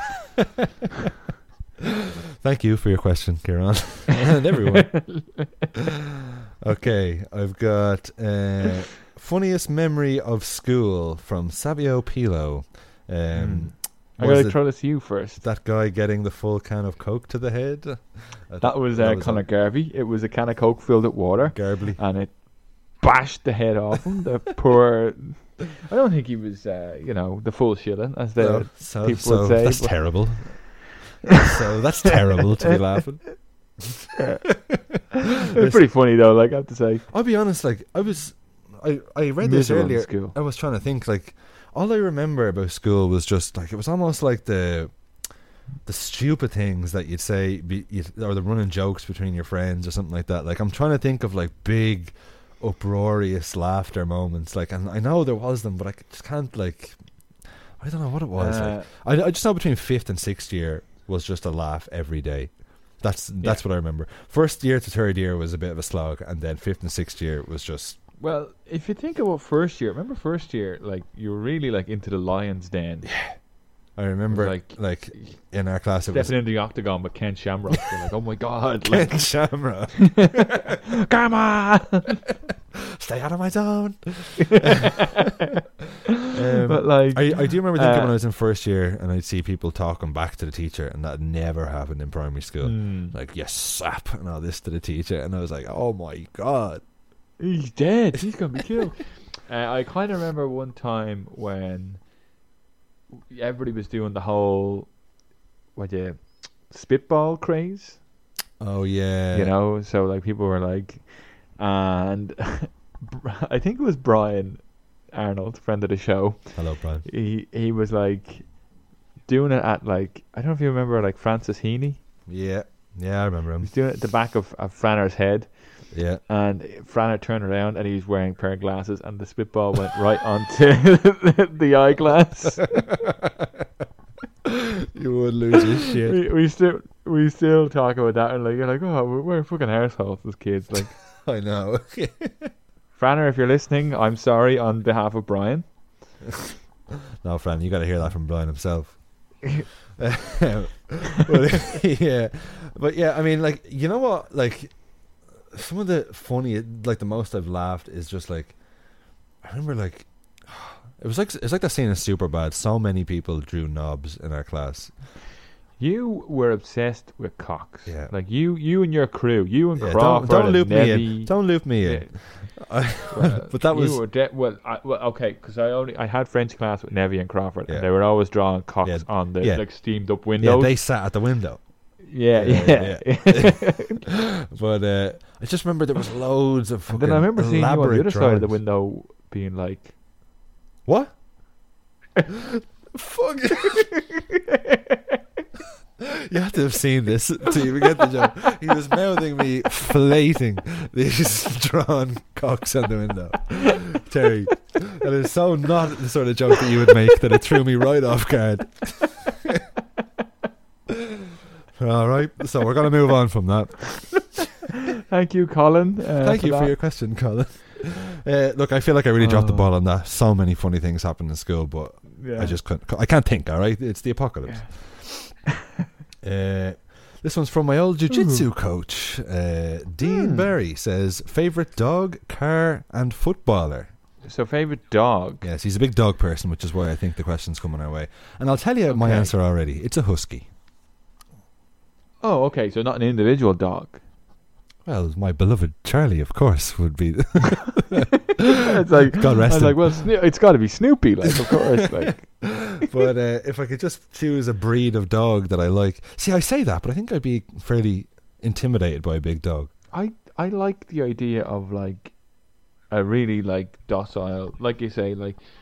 Thank you for your question, Kieran, and everyone. Okay, I've got uh, funniest memory of school from Savio Pilo. Um, I was got to it throw this to you first. that guy getting the full can of Coke to the head? I That was uh, Conor Garvey. It was a can of Coke filled with water, Garbly. and it bashed the head off him. The poor. I don't think he was, uh, you know, the full shilling, as the So, so, people so would say. that's but- terrible. So that's terrible to be laughing. It was pretty funny though. Like I have to say, I'll be honest, like I was, I, I read this Miserable in earlier. school. I was trying to think, like, all I remember about school was just like it was almost like the, the stupid things that you'd say, be, you'd, or the running jokes between your friends or something like that. Like I'm trying to think of like big, uproarious laughter moments. Like, and I know there was them, but I just can't like. I don't know what it was. Uh, like, I, I just know between fifth and sixth year was just a laugh every day. That's that's what I remember. First year to third year was a bit of a slog, and then fifth and sixth year was just. well, if you think about first year, remember first year, like you were really like into the Lion's Den. I remember Like- like, in our class it was Stepping into the octagon with Ken Shamrock. You're like, oh my god, like, Ken Shamrock. come on! Stay out of my zone. Um, But like, I, I do remember thinking uh, when I was in first year and I'd see people talking back to the teacher, and that never happened in primary school. mm, Like, yes, sap, and all this to the teacher, and I was like, oh my god. he's dead. He's gonna be killed. uh, I kind of remember one time when everybody was doing the whole what you spitball craze. Oh yeah. You know, so like people were like, and I think it was Brian Arnold, friend of the show. Hello, Brian. He he was like doing it at like I don't know if you remember like Francis Heaney. Yeah. Yeah, I remember He him. was doing it at the back of, of Franner's head, Yeah. and Franner turned around and he was wearing a pair of glasses, and the spitball went right onto the eyeglass. You would lose your shit. we, we still we still talk about that, and like you're like, oh, we're, we're fucking arseholes as kids. Like, I know. Franner, if you're listening, I'm sorry on behalf of Brian. No, Fran, you got to hear that from Brian himself. but, yeah, but yeah, I mean, like, you know what? Like, some of the funny, like, the most I've laughed is just like, I remember, like, it was like it's like that scene in Superbad. So many people drew knobs in our class. You were obsessed with cocks. Yeah. Like you, you and your crew, you and Yeah, Crawford don't don't and loop me Nevy. in. Don't loop me in. I- but that you was were de- well, I, well, okay, because I only I had French class with Nevy and Crawford, Yeah. and they were always drawing cocks Yeah, on the yeah. like steamed up yeah. windows. They sat at the window. yeah, Yeah, yeah. But uh, I just remember there was loads of And fucking then I remember seeing you on the elaborate other side of the drawings. window, being like, What? Fuck. You have to have seen this to even get the joke. He was mouthing me, flating these drawn cocks on the window. Terry, that is so not the sort of joke that you would make that it threw me right off guard. All right, so we're going to move on from that. "Thank you, Colin." Uh, Thank you that. for your question, Colin. Uh, look, I feel like I really dropped the Oh. ball on that. So many funny things happened in school, but Yeah. I just couldn't. I can't think. All right, it's the apocalypse. uh, this one's from my old jiu-jitsu coach, uh, Dean Hmm. Berry. Says favorite dog, car, and footballer. So, favorite dog. Yes, he's a big dog person, which is why I think the question's coming our way. And I'll tell you my Okay. answer already. It's a husky. Oh, okay. So not an individual dog. Well, my beloved Charlie, of course, would be. It's like God rest I was him. like, well, Sno- it's got to be Snoopy, like, of course, like. But uh, if I could just choose a breed of dog that I like, see, I say that, but I think I'd be fairly intimidated by a big dog. I I like the idea of like a really like docile, like you say, like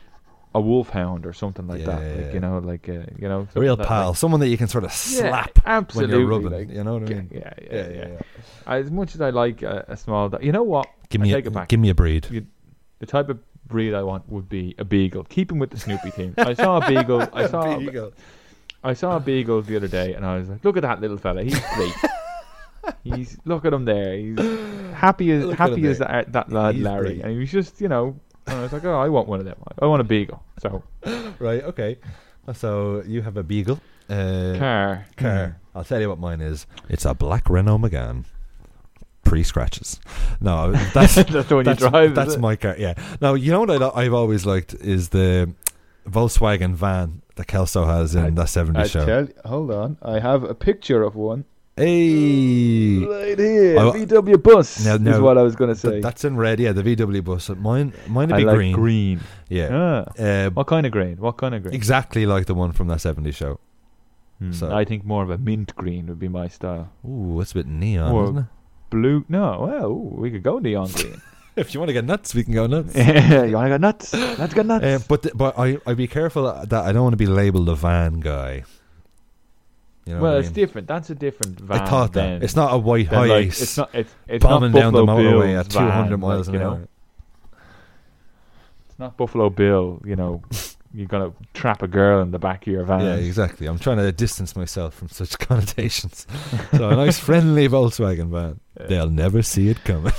a wolfhound or something like Yeah, that. Like yeah. you know, like uh, you know, A something real that, pal, like- someone that you can sort of Yeah, slap when absolutely, you're rubbing. like, you know what I mean? Yeah, yeah, yeah. yeah, As much as I like a, a small dog, you know what? Give I me, take a, it back. give me a breed. You- the type of breed I want would be a beagle. Keep him with the Snoopy theme. I saw a beagle. I saw. Beagle. I saw a beagle the other day, and I was like, "Look at that little fella. He's great. He's look at him there. He's happy as Look at happy him as there. that, that lad He's Larry." great. And he was just, you know, and I was like, "Oh, I want one of them. I want a beagle." So Right, okay. So you have a beagle. Uh, car, car. I'll tell you what mine is. It's a black Renault Megane. Pre-scratches. No, that's That's the one you that's, drive, is That's it? my car. Yeah. Now you know what I lo- I've always liked is the Volkswagen van that Kelso has in I- that seventies I show. tell you, hold on, I have a picture of one Hey, right here. I- V W bus Now- is now, what I was going to th- say. that's in red. Yeah, the V W bus. Mine, mine would I be like green. green. Yeah. Ah. Uh, What kind of green? What kind of green? exactly like the one from that seventies show. Hmm, so- I think more of a mint green would be my style. Ooh, that's a bit neon, Or isn't it? blue? No, well, ooh, we could go neon green. If you want to get nuts, we can go nuts. You want to go nuts? Let's go nuts. Uh, but th- but I I be careful that I don't want to be labelled a van guy. You know well, what I it's mean? different. That's a different van. I thought that then. it's not a white Then, high like, ace it's not. It's it's bombing not down the Buffalo motorway Bill's at two hundred van, miles like, an you hour. know. It's not Buffalo Bill. You know, you're gonna trap a girl in the back of your van. Yeah, exactly. I'm trying to distance myself from such connotations. So a nice friendly Volkswagen van. They'll never see it coming.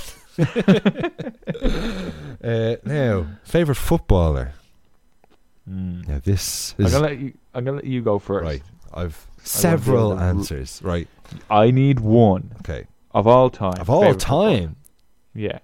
uh, now, favorite footballer. Mm. Now this I'm is gonna let you. I'm gonna let you go first. right. I've several able to- answers. Right. I need one Okay. of all time. Of all favorite footballer. time. Yeah.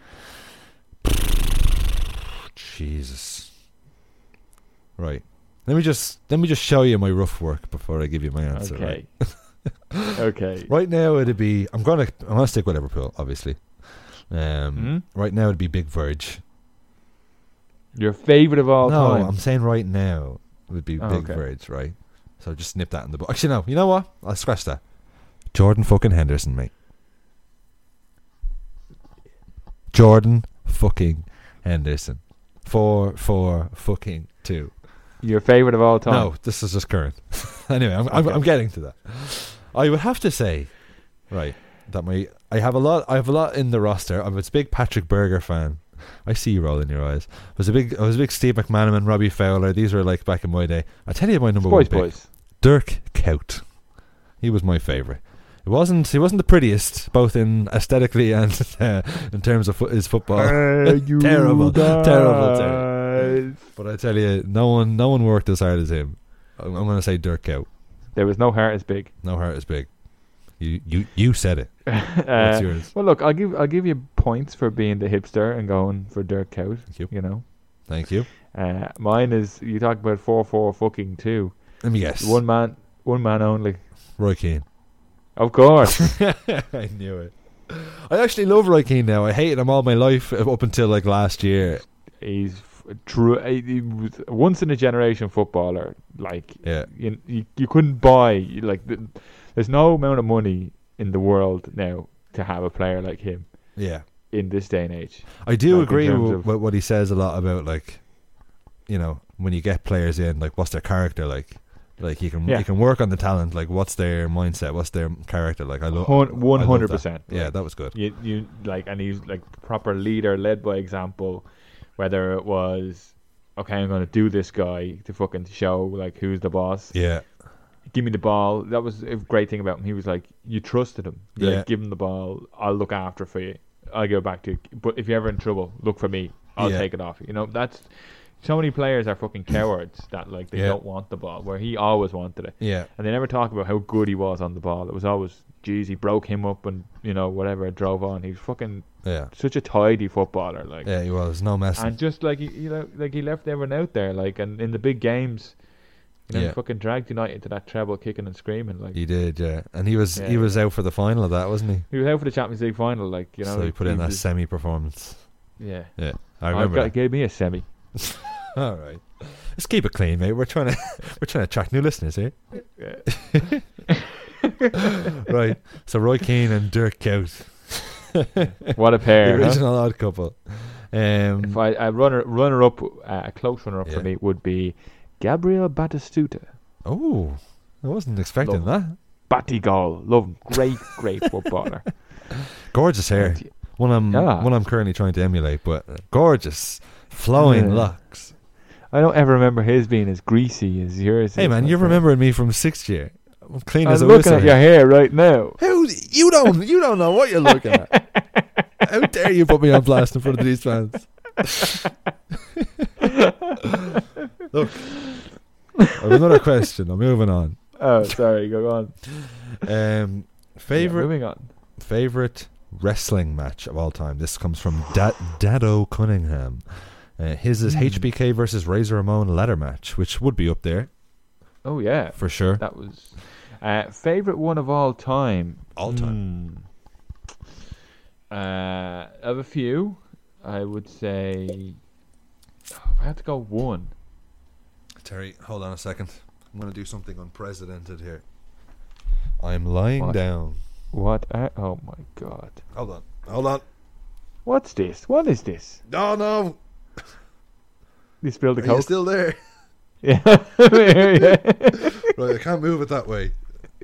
Jesus. Right. Let me just let me just show you my rough work before I give you my answer. Okay. Right, okay. right now it'd be I'm gonna I'm gonna stick with Liverpool, obviously. Um Mhm. right now it'd be Big Verge. Your favorite of all no, time. I'm saying right now it would be Oh, Big okay. Verge, right? So just snip that in the book. Actually no, you know what? I'll scratch that. Jordan fucking Henderson, mate. Jordan fucking Henderson. Four, four, fucking two. Your favorite of all time. No, this is just current. Anyway, I'm, I'm Okay. I'm getting to that. I would have to say, right, that my I have a lot. I have a lot in the roster. I was a big Patrick Berger fan. I see you rolling your eyes. I was a big. I was a big Steve McManaman, Robbie Fowler. These were like back in my day. I tell you, my number Boys, one pick, boys. Dirk Kuyt. He was my favorite. It wasn't. He wasn't the prettiest, both in aesthetically and uh, in terms of fo- his football. terrible, terrible, terrible. But I tell you, no one, no one worked as hard as him. I'm, I'm going to say Dirk Kuyt. There was no heart as big. No heart as big. You, you, you said it. What's uh, yours? well, look, I'll give I'll give you points for being the hipster and going for Dirk Kuyt. Thank you. You know, Thank you. uh, mine is you talk about four four fucking two. Let me guess. One man, one man only. Roy Keane. Of course. I knew it. I actually love Roy Keane now. I hated him all my life up until like last year. He's f- true. He was a once in a generation footballer. Like, Yeah. you, you, you couldn't buy like. The, there's no amount of money in the world now to have a player like him Yeah. in this day and age. I do Like, in agree terms with, of- with what he says a lot about, like, you know, when you get players in, like, what's their character like? Like, you can Yeah. you can work on the talent. Like, what's their mindset? What's their character like? I love One hundred percent. Yeah, that was good. You you like, and he's like proper leader, led by example. Whether it was, okay, I'm going to do this guy to fucking show like who's the boss. Yeah, Give me the ball. That was a great thing about him. He was like, you trusted him. You're Yeah. like, give him the ball. I'll look after for you. I'll go back to you. But if you're ever in trouble, look for me. I'll Yeah. take it off you. You know, that's so many players are fucking cowards that like they Yeah. don't want the ball, where he always wanted it. yeah, And they never talk about how good he was on the ball. It was always, geez, he broke him up and, you know, whatever, drove on. He was fucking yeah, such a tidy footballer. Like, yeah. He was no messing. and just like, he, you know, like he left everyone out there. Like, and in the big games, you know, Yeah. he fucking dragged United to that treble, kicking and screaming. Like, He did, yeah. And he was Yeah. he was out for the final of that, wasn't he? he was out for the Champions League final. Like, you know, so he put in that was- semi performance. yeah. Yeah, I I remember. got, that. gave me a semi. All right, let's keep it clean, mate. We're trying to we're trying to attract new listeners here. Right. So Roy Keane and Dirk Kuyt, What a the pair! huh? original odd couple. Um, If I, a runner runner up, uh, a close runner up Yeah. for me would be Gabriel Batistuta. oh, I wasn't expecting Love that. Batigol, love him. Great, great footballer. Gorgeous hair. And- One I'm Yeah. one I'm currently trying to emulate, but gorgeous, flowing Yeah. locks. I don't ever remember his being as greasy as yours. Hey is, man, my you're friend. remembering me from sixth year. I'm clean I'm as a looking whistle. at your hair right now. How you don't you don't know what you're looking at? How dare you put me on blast in front of these fans? Look, I have another question. I'm moving on. Oh, sorry. Go on. Um, Yeah, favorite moving on. favorite wrestling match of all time. This comes from da- Dado Cunningham. Uh, his is Hmm. H B K versus Razor Ramon ladder match, which would be up there Oh yeah, for sure. that was uh, favorite one of all time. All time. Hmm. Uh, of a few, I would say. Oh, if I had to go one. Terry, hold on a second. I'm going to do something unprecedented here. I'm lying What? down. What? Uh, oh my god! Hold on. Hold on. What's this? What is this? No, no. You spilled the Are you coke. still there? Yeah. Yeah. Right, I can't move it that way.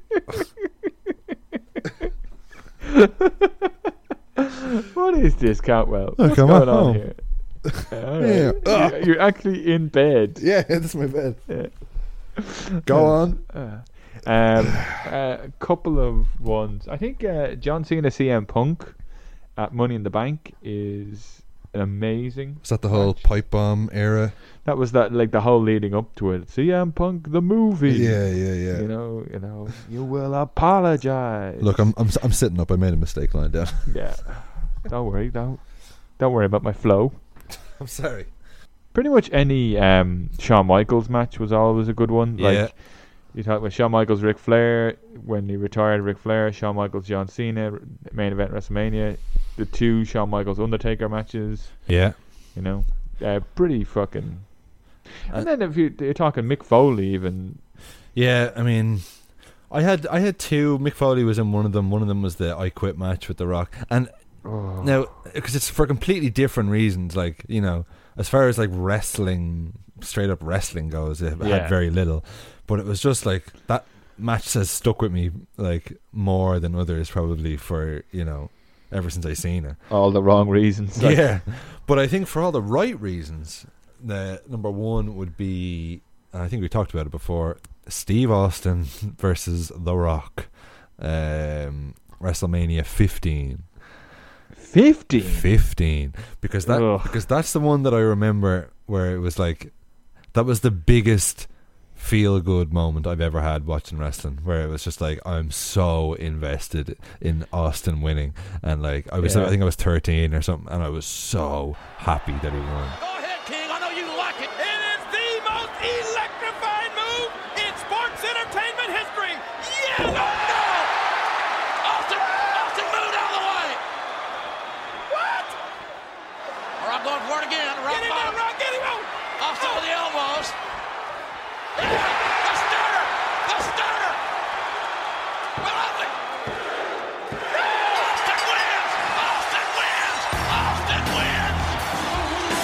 What is this, Cantwell? Oh, What's come going on on home. here? All Yeah. right. Ah. You're, you're actually in bed. Yeah, that's my bed. Yeah. Go on. Uh, um, a couple of ones. I think uh, John Cena C M Punk at Money in the Bank is an amazing. Is that the whole match. pipe bomb era? That was that like the whole leading up to it. C M Punk the movie. Yeah, yeah, yeah. You know, you know, you will apologize. Look, I'm I'm I'm sitting up. I made a mistake lying down. Yeah. Don't worry. Don't don't worry about my flow. I'm sorry. Pretty much any um, Shawn Michaels match was always a good one. Yeah. Like you talk about Shawn Michaels, Ric Flair when he retired. Ric Flair, Shawn Michaels, John Cena, r- main event WrestleMania. The two Shawn Michaels Undertaker matches. Yeah. You know, uh, pretty fucking. Uh, And then if you, you're talking Mick Foley, even Yeah, I mean, I had I had two. Mick Foley was in one of them. One of them was the I Quit match with The Rock. And oh, now, because it's for completely different reasons, like, you know, as far as like wrestling, straight up wrestling goes, it Yeah. had very little. But it was just like that match has stuck with me like more than others, probably for, you know, ever since I seen it. all the wrong reasons. Like, Yeah, but I think for all the right reasons, the number one would be, and I think we talked about it before, Steve Austin versus The Rock, um, WrestleMania fifteen. fifteen. fifteen, because that Ugh. because that's the one that I remember where it was like that was the biggest feel good moment I've ever had watching wrestling, where it was just like I'm so invested in Austin winning, and like I was Yeah. I think I was thirteen or something, and I was so happy that he won. Go ahead, King. I know you like it. It is the most electrifying move in sports entertainment history. Yeah! Oh, no! Austin, Austin moved out of the way. What? Rock going for it again. Rock get him down, Rock. Get him out. Austin with the elbows. Yeah! The stunner. The stunner. Well, Austin. Austin wins. Austin wins. Austin wins.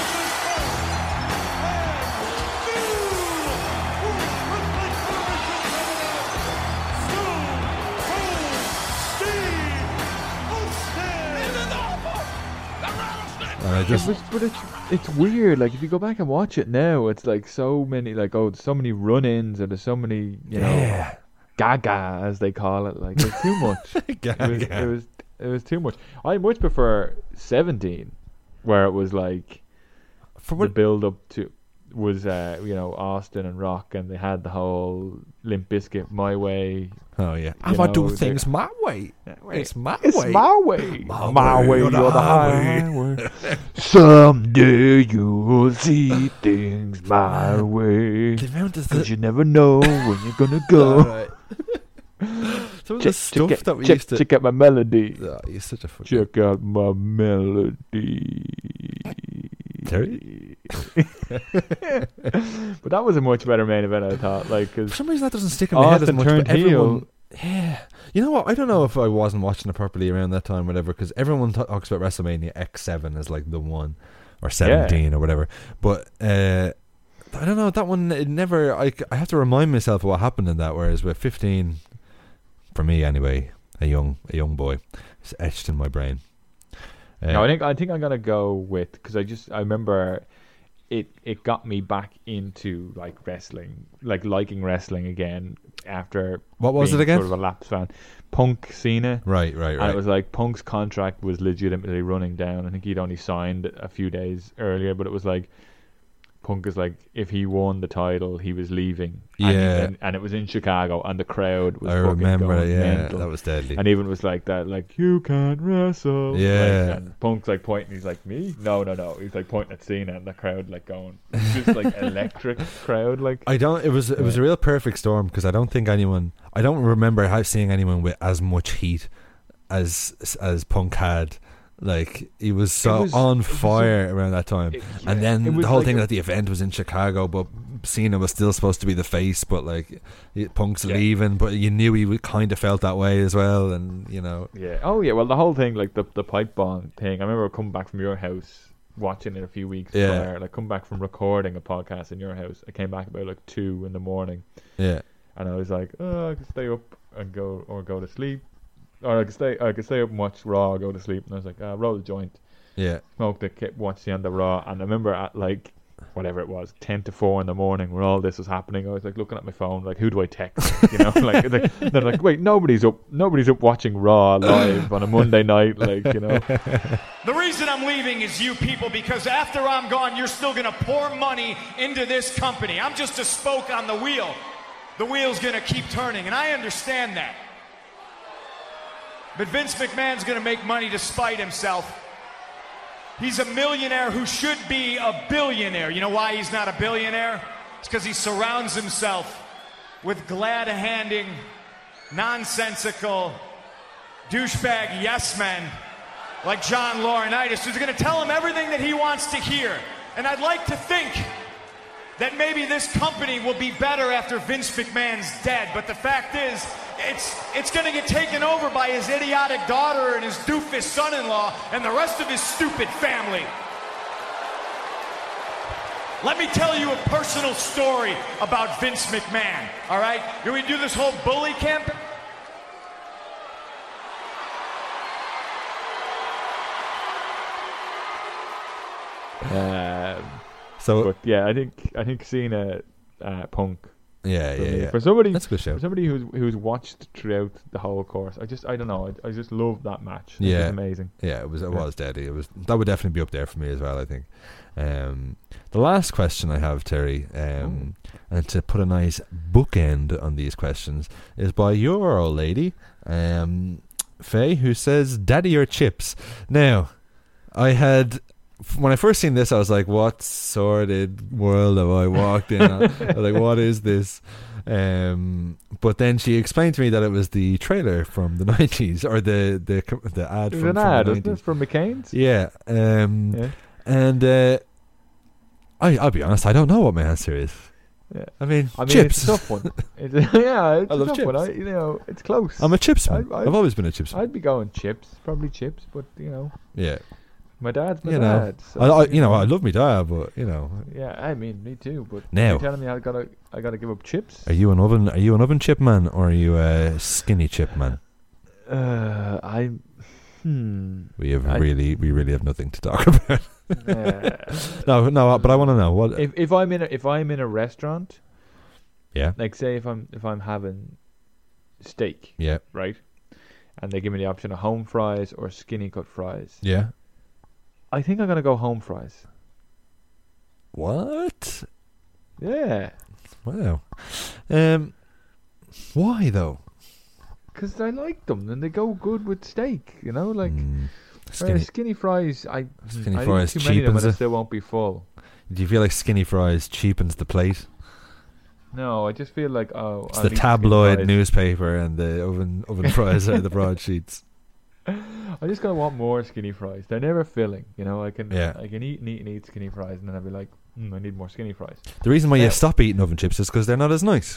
And I just It was, but it's it's weird. Like if you go back and watch it now, it's like so many like oh, there's so many run-ins or there's so many you know yeah, gaga as they call it. Like it's too much. It was, Gaga. it was it was too much. I much prefer seventeen, where it was like for the what build up to was uh, you know Austin and Rock, and they had the whole Limp Bizkit My Way. oh yeah, you if I do know, things my way, Wait, it's my It's way. my way, My my, way way, or the you're the highway. highway. Someday you'll see things my way. The amount of 'Cause the, you never know when you're gonna go. Alright. Some of the Check, stuff check, that we check, used to. check out my melody. Oh, you're such a fucking Check out my melody. Terry? But that was a much better main event, I thought. Like, For cause some reason, that doesn't stick in my head as Austin much. turned But everyone, heel. yeah, you know what? I don't know if I wasn't watching it properly around that time, or whatever. Because everyone talks about WrestleMania X seven as like the one, or seventeen, yeah. or whatever. But uh, I don't know, that one, it never, I, I have to remind myself of what happened in that, whereas with fifteen, for me anyway, a young a young boy, it's etched in my brain. Uh, no, I think I think I'm gonna go with, because I just I remember it it got me back into like wrestling, like liking wrestling again after what was being it again? Sort of a lapsed fan. Punk Cena. Right, right, right. And it was like Punk's contract was legitimately running down. I think he'd only signed a few days earlier, but it was like Punk is like, if he won the title, he was leaving. Yeah. And, he, and, and it was in Chicago, and the crowd was I fucking remember, going yeah, mental. that was deadly. And even was like that, like, you can't wrestle. Yeah. Like, and Punk's like pointing, he's like, me? No, no, no. He's like pointing at Cena, and the crowd like going, it's just like electric crowd. Like, I don't, it was, it was a real perfect storm, because I don't think anyone, I don't remember how seeing anyone with as much heat as as Punk had. Like, he was so was, on fire a, around that time. It, yeah, and then the whole like thing a, that the event was in Chicago, but Cena was still supposed to be the face, but like Punk's yeah. leaving, but you knew he kind of felt that way as well, and you know. Yeah. Oh yeah. Well, the whole thing, like the the pipe bomb thing. I remember coming back from your house, watching it a few weeks yeah. prior. Like, come back from recording a podcast in your house. I came back about like two in the morning. Yeah. And I was like, oh, I could stay up and go or go to sleep. Or I could stay, I could stay up and watch Raw or go to sleep. And I was like, uh, roll the joint. Yeah. Smoked it, kept watching the Raw. And I remember at like, whatever it was, ten to four in the morning when all this was happening, I was like looking at my phone, like, who do I text? You know, like, like they're like, wait, nobody's up, nobody's up watching Raw live on a Monday night, like, you know. The reason I'm leaving is you people, because after I'm gone, you're still going to pour money into this company. I'm just a spoke on the wheel. The wheel's going to keep turning, and I understand that. But Vince McMahon's going to make money to spite himself. He's a millionaire who should be a billionaire. You know why he's not a billionaire? It's because he surrounds himself with glad-handing, nonsensical, douchebag yes-men like John Laurinaitis, who's going to tell him everything that he wants to hear. And I'd like to think that maybe this company will be better after Vince McMahon's dead. But the fact is, it's it's going to get taken over by his idiotic daughter and his doofus son-in-law and the rest of his stupid family. Let me tell you a personal story about Vince McMahon, all right? Do we do this whole bully camp? Um, so but yeah, I think I think Cena, uh, Punk. Yeah, yeah, yeah. For somebody, that's a good show. For somebody who's who's watched throughout the whole course, I just I don't know, I, I just love that match. Yeah, it was amazing. Yeah, it was it yeah. was deadly. It was that would definitely be up there for me as well, I think. Um, the last question I have, Terry, um, and to put a nice bookend on these questions, is by your old lady, um, Faye, who says, "Daddy or chips?" Now, I had. When I first seen this, I was like, what sordid world have I walked in? I was like, what is this? Um, but then she explained to me that it was the trailer from the nineties, or the the the ad it was from, an from ad, the wasn't it, from McCain's? Yeah. Um, yeah. And uh, I, I'll be honest, I don't know what my answer is. Yeah. I mean, I mean chips. It's a tough one. It's, yeah, it's I a love tough chips. one. I, you know, it's close. I'm a chips man. I, I, I've always been a chips man. I'd be going chips, probably chips, but you know. Yeah. My dad's my you dad. know, So, I, I, you know, I love my dad, but you know. Yeah, I mean, me too. But now, you're telling me I gotta, I gotta give up chips. Are you an oven? Are you an oven chip man, or are you a skinny chip man? Uh, I. Hmm. We have I, really, we really have nothing to talk about. uh, no, no, but I want to know what. If if I'm in a, if I'm in a restaurant. Yeah. Like, say if I'm if I'm having steak. Yeah. Right. And they give me the option of home fries or skinny cut fries. Yeah. I think I'm gonna go home fries. What? Yeah. Wow. Um. Why though? Because I like them and they go good with steak. You know, like mm, skinny, skinny fries. I skinny I fries eat too many of them and I cheapens it. still won't be full. Do you feel like skinny fries cheapens the plate? No, I just feel like oh, it's I'll the eat tabloid skinny fries. newspaper and the oven oven fries are the broadsheets. I just gonna want more skinny fries. They're never filling, you know. I can yeah. I can eat and eat and eat skinny fries, and then I'll be like, mm, I need more skinny fries. The reason why now, you stop eating oven chips is because they're not as nice.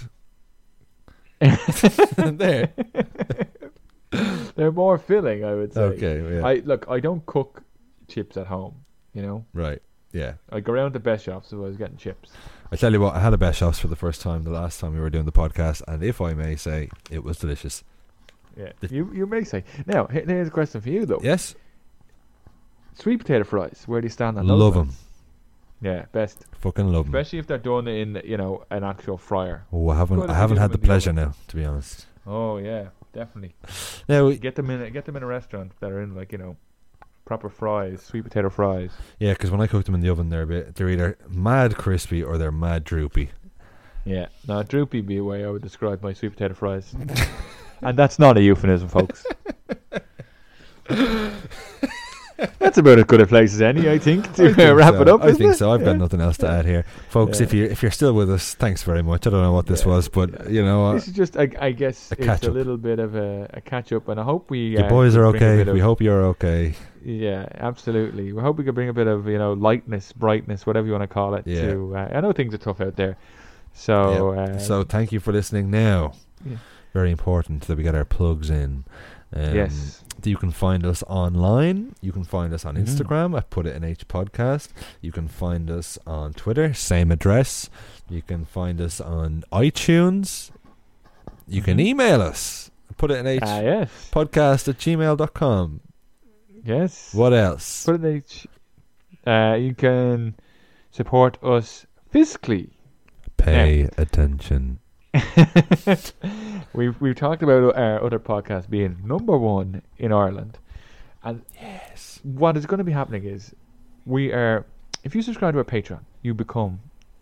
there, they're more filling, I would say. Okay, yeah. I look. I don't cook chips at home, you know. Right. Yeah. I go around to best shops, so I was getting chips. I tell you what, I had a best shops for the first time the last time we were doing the podcast, and if I may say, it was delicious. Yeah, The- you you may say. Now, he- here's a question for you though. Yes, Sweet potato fries. Where do you stand on those? love man? them. Yeah, best. Fucking love them. Especially if they're done in, you know, an actual fryer. Oh, I haven't, Good I if you haven't do had them the in the pleasure oven. now, to be honest. Oh yeah, definitely. Now, Get them in. Get them in a restaurant that are in like you know, proper fries, sweet potato fries. yeah, because when I cook them in the oven, they're a bit, they're either mad crispy or they're mad droopy. Yeah. Now droopy be a way I would describe my sweet potato fries, and that's not a euphemism, folks. That's about as good a place as any, I think, to I think uh, wrap so. it up. I isn't think it? so. I've got Yeah. nothing else to add here, folks. Yeah. If you if you're still with us, thanks very much. I don't know what this Yeah. was, but you know, uh, This is just, I, I guess, a it's catch a up. little bit of a, a catch up, and I hope we. your uh, boys we are bring a okay. bit We of- hope you're okay. Yeah, absolutely. We hope we can bring a bit of you know lightness, brightness, whatever you want to call it. Yeah. To uh, I know things are tough out there, so Yeah. uh, So thank you for listening. Now, Yeah. very important that we get our plugs in. Um, Yes. You can find us online. You can find us on Mhm. Instagram at Put It in H Podcast. You can find us on Twitter, same address. You can find us on iTunes. You can Mhm. email us. Put It in H Ah, yes, podcast at gmail dot com. yes. What else? Put it in H. Uh, you can support us fiscally. Pay attention. we've we've talked about our other podcast being number one in Ireland, and Yes. what is going to be happening is we are. If you subscribe to our Patreon, you become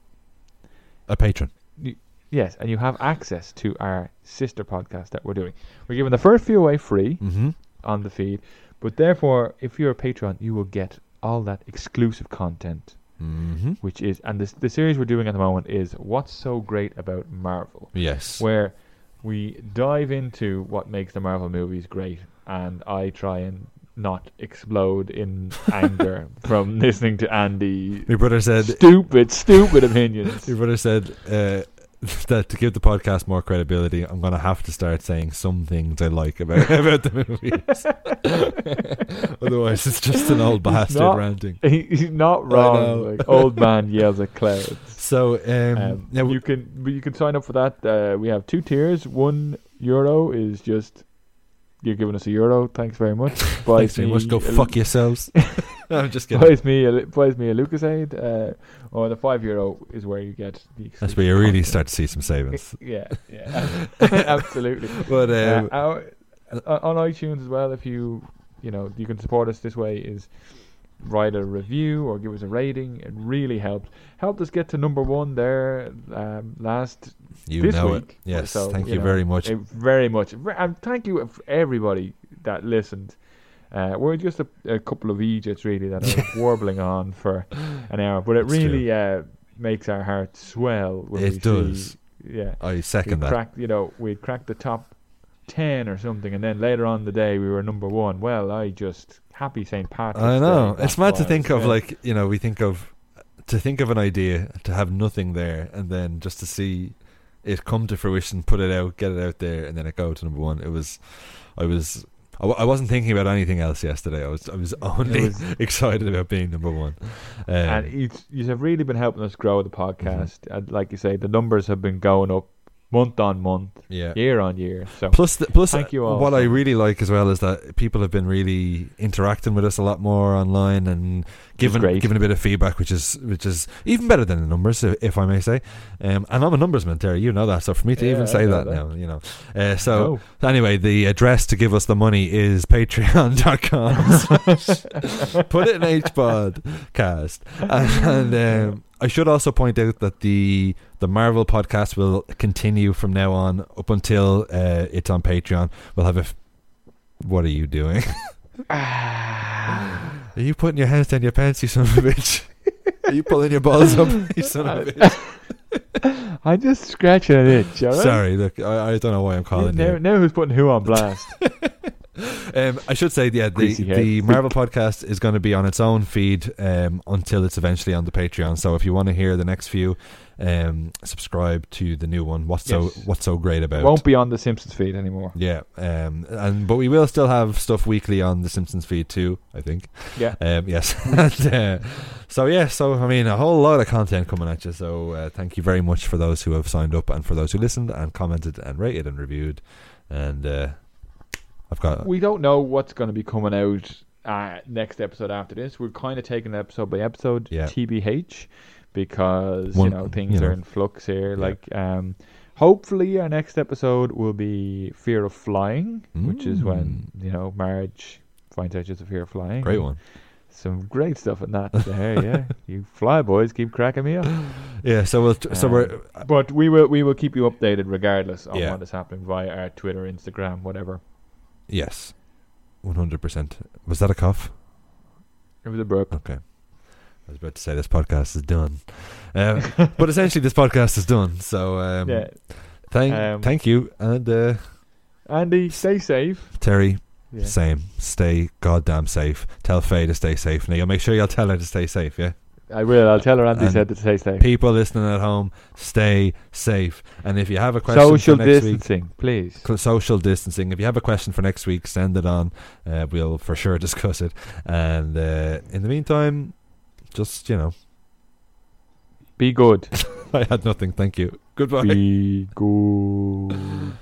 A patron. yes, and you have access to our sister podcast that we're doing. We're giving the first few away free Mm-hmm. on the feed, but therefore, if you're a patron, you will get all that exclusive content, Mm-hmm. which is and this the series we're doing at the moment is What's So Great About Marvel, Yes. where we dive into what makes the Marvel movies great, and I try and not explode in anger from listening to Andy My brother said. stupid, stupid opinions. Your brother said uh, that to give the podcast more credibility, I'm going to have to start saying some things I like about about the movies. Otherwise, it's just an old bastard not- ranting. He, he's not I know. wrong. Like old man yells at clouds. So, um, Um, now you can but you can sign up for that. Uh, we have two tiers. One euro is just you're giving us a euro. Thanks very much. Buys thanks very me much. Go a- fuck yourselves. No, I'm just kidding. Buys me a li- buys me a Lucasade. Uh, or the five euro is where you get the. That's where you really exclusive start to see some savings. content. Yeah, yeah, absolutely. But um, uh, our, uh, on iTunes as well, if you you know you can support us this way is write a review or give us a rating. It really helps. Helped us get to number one there um, last you this know week. it. Yes, So, thank you know, very much. uh, very much, Ve- and thank you for everybody that listened. Uh, we're just a, a couple of idiots really that are warbling on for an hour, but it It's really uh, makes our heart swell when we It does. see. Yeah. I We second that. cracked, you know, we'd cracked the top ten or something, and then later on in the day we were number one. Well, I just happy Saint Patrick's I know. Day, It's that mad to was, think of, yeah. like, you know, we think of, to think of an idea, to have nothing there, and then just to see it come to fruition, put it out, get it out there, and then it go to number one. It was, I was, I, w- I wasn't thinking about anything else yesterday. I was, I was only was- excited about being number one. Um, and you you have really been helping us grow the podcast. Mm-hmm. And like you say, the numbers have been going up month on month, yeah. year on year. So Plus, the, plus, Thank you all what for- I really like as well is that people have been really interacting with us a lot more online and giving great. giving a bit of feedback, which is which is even better than the numbers, if, if I may say. Um, and I'm a numbers man, Terry. You know that. So for me to Yeah, even I say know that, that. now, you know. Uh, so Oh. anyway, the address to give us the money is patreon dot com. Put it in H podcast. And um, I should also point out that the the Marvel podcast will continue from now on up until uh, it's on Patreon. We'll have a. F- what are you doing? Are you putting your hands down your pants, you son of a bitch? Are you pulling your balls up, you son of a bitch? I'm just scratching an itch. All right? Sorry, look, I, I don't know why I'm calling now, you. now who's putting who on blast? um, I should say, yeah, the, Greasy head. the Marvel podcast is going to be on its own feed um, until it's eventually on the Patreon. So if you want to hear the next few, um, subscribe to the new one. What's Yes. so What's so great about It won't be on the Simpsons feed anymore. Yeah, um, and but we will still have stuff weekly on the Simpsons feed too, I think. Yeah. Um, yes. and, uh, so yeah, so I mean, a whole lot of content coming at you. So uh, thank you very much for those who have signed up and for those who listened and commented and rated and reviewed. And uh, I've got. We don't know what's going to be coming out uh, next episode after this. We're kind of taking it episode by episode, Yeah. T B H, because One- you know things you know. are in flux here. Yeah. Like, um, hopefully, our next episode will be Fear of Flying, which is when you know Marge finds out she's a fear of flying. Great one. Some great stuff in that there. Yeah, you fly boys, keep cracking me up. Yeah, so we'll t- so Um, we're But we will we will keep you updated regardless on Yeah. what is happening via our Twitter, Instagram, whatever. yes, one hundred percent. Was that a cough? It was a burp. Okay. I was about to say this podcast is done, um, but essentially this podcast is done. So um, Yeah. thank Um, thank you, and uh, Andy, stay safe. Terry. Yeah. Same. Stay goddamn safe. Tell Faye to stay safe. Now, you'll make sure you'll tell her to stay safe, yeah? I will. I'll tell her Andy And said to stay safe. People listening at home, stay safe. And if you have a question Social for next distancing, please. week, cl- social distancing. If you have a question for next week, send it on. Uh, we'll for sure discuss it. And uh, in the meantime, just, you know, Be good. I had nothing. Thank you. Goodbye. Be good.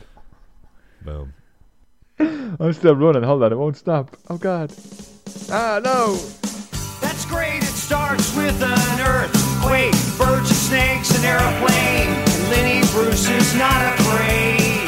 Boom. I'm still running. Hold on. It won't stop. Oh, God. Ah, no. That's great, it starts with an earthquake, birds and snakes, an airplane, and Lenny Bruce is not afraid.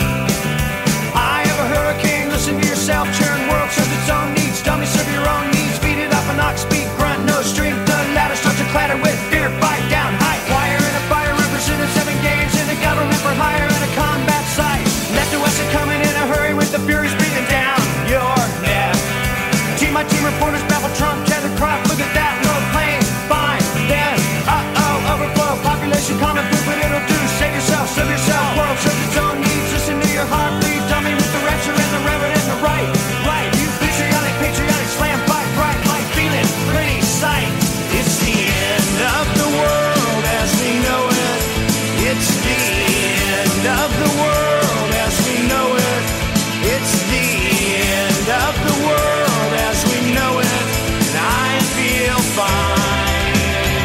I have a hurricane, listen to yourself, churn, world serves its own needs, dummy serve your own needs, beat it up an ox, speak, grunt, no strength, the ladder starts to clatter with fear, fight down, high wire in a fire, represented seven games in a government for hire in a combat site, left to west and coming in a hurry with the furies breathing down your neck. Team, my team reporters babble Trump, tether crop, look at that, no plane, fine, then, uh-oh, overflow, population common food, but it'll do, save yourself, serve yourself, world serves its own needs, listen to your heart, bleed, dummy with the rapture and the reverend and the right, right, you patriotic, patriotic, slam, fight, bright, light, feeling, pretty sight, it's the end of the world as we know it, it's the end of the world as we know it, it's the end of the world as we know it, and I feel fine.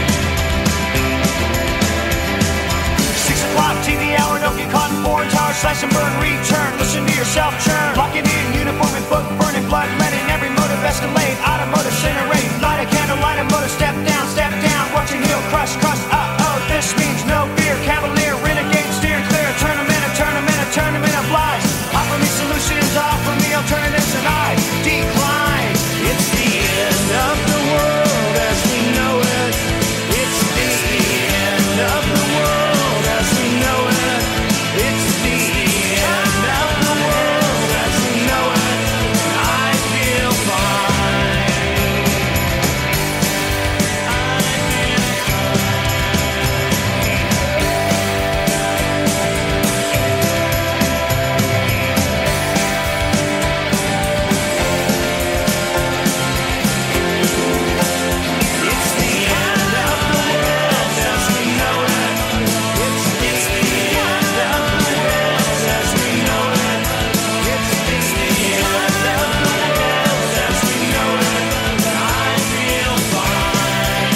Six o'clock T V hour, don't get caught in foreign tower, slash and burn, return, listen to yourself churn, lock it in, uniform and book, burning blood, letting every motive escalate, automotive incinerate, light a candle, light a motor, step down, step down, watching heel crush, crush, uh-oh, this means no fear, cavalier, renegade, steer clear, tournament, a tournament, a tournament of lies, offer me solutions, offer me alternatives, and I decline. It's the end of the world as we know it. It's the end of the world as we know it. It's the end of the world as we know it. And I feel fine. I feel It's the end of the world as we know it. It's the end of the world as we know it. It's the end of the world as we know it. I feel fine.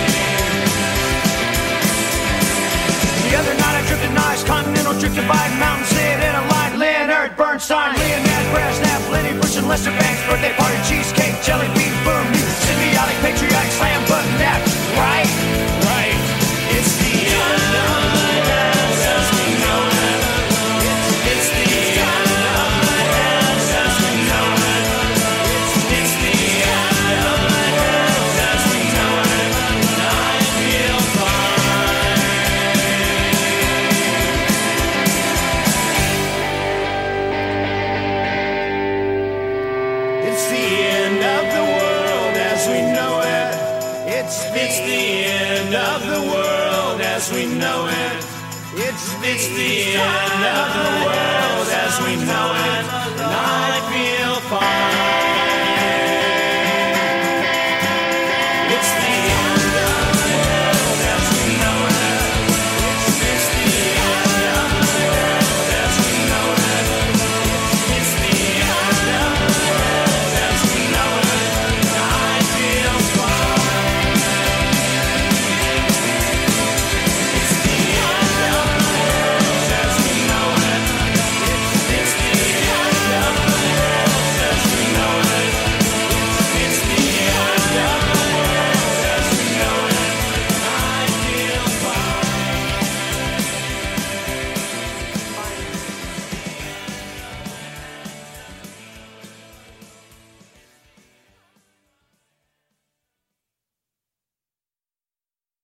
The other night I drifted nice, continental drifted by mountain, sit in a line, Leonard Bernstein, Leonard Brezhnev, Lenny Bruce and Lester Banks, birthday party, cheesecake, jelly bean, boom, symbiotic, patriotic, slam, button, nap, right, right, it's the end of the world as we know it, it's, it's the end of the world as we know it, it's, it's the end of the world as we know it, and I feel fine. It's the end of the world as we know it. It's, it's the end of the world as we know it. It's, it's the end of the world as we know it.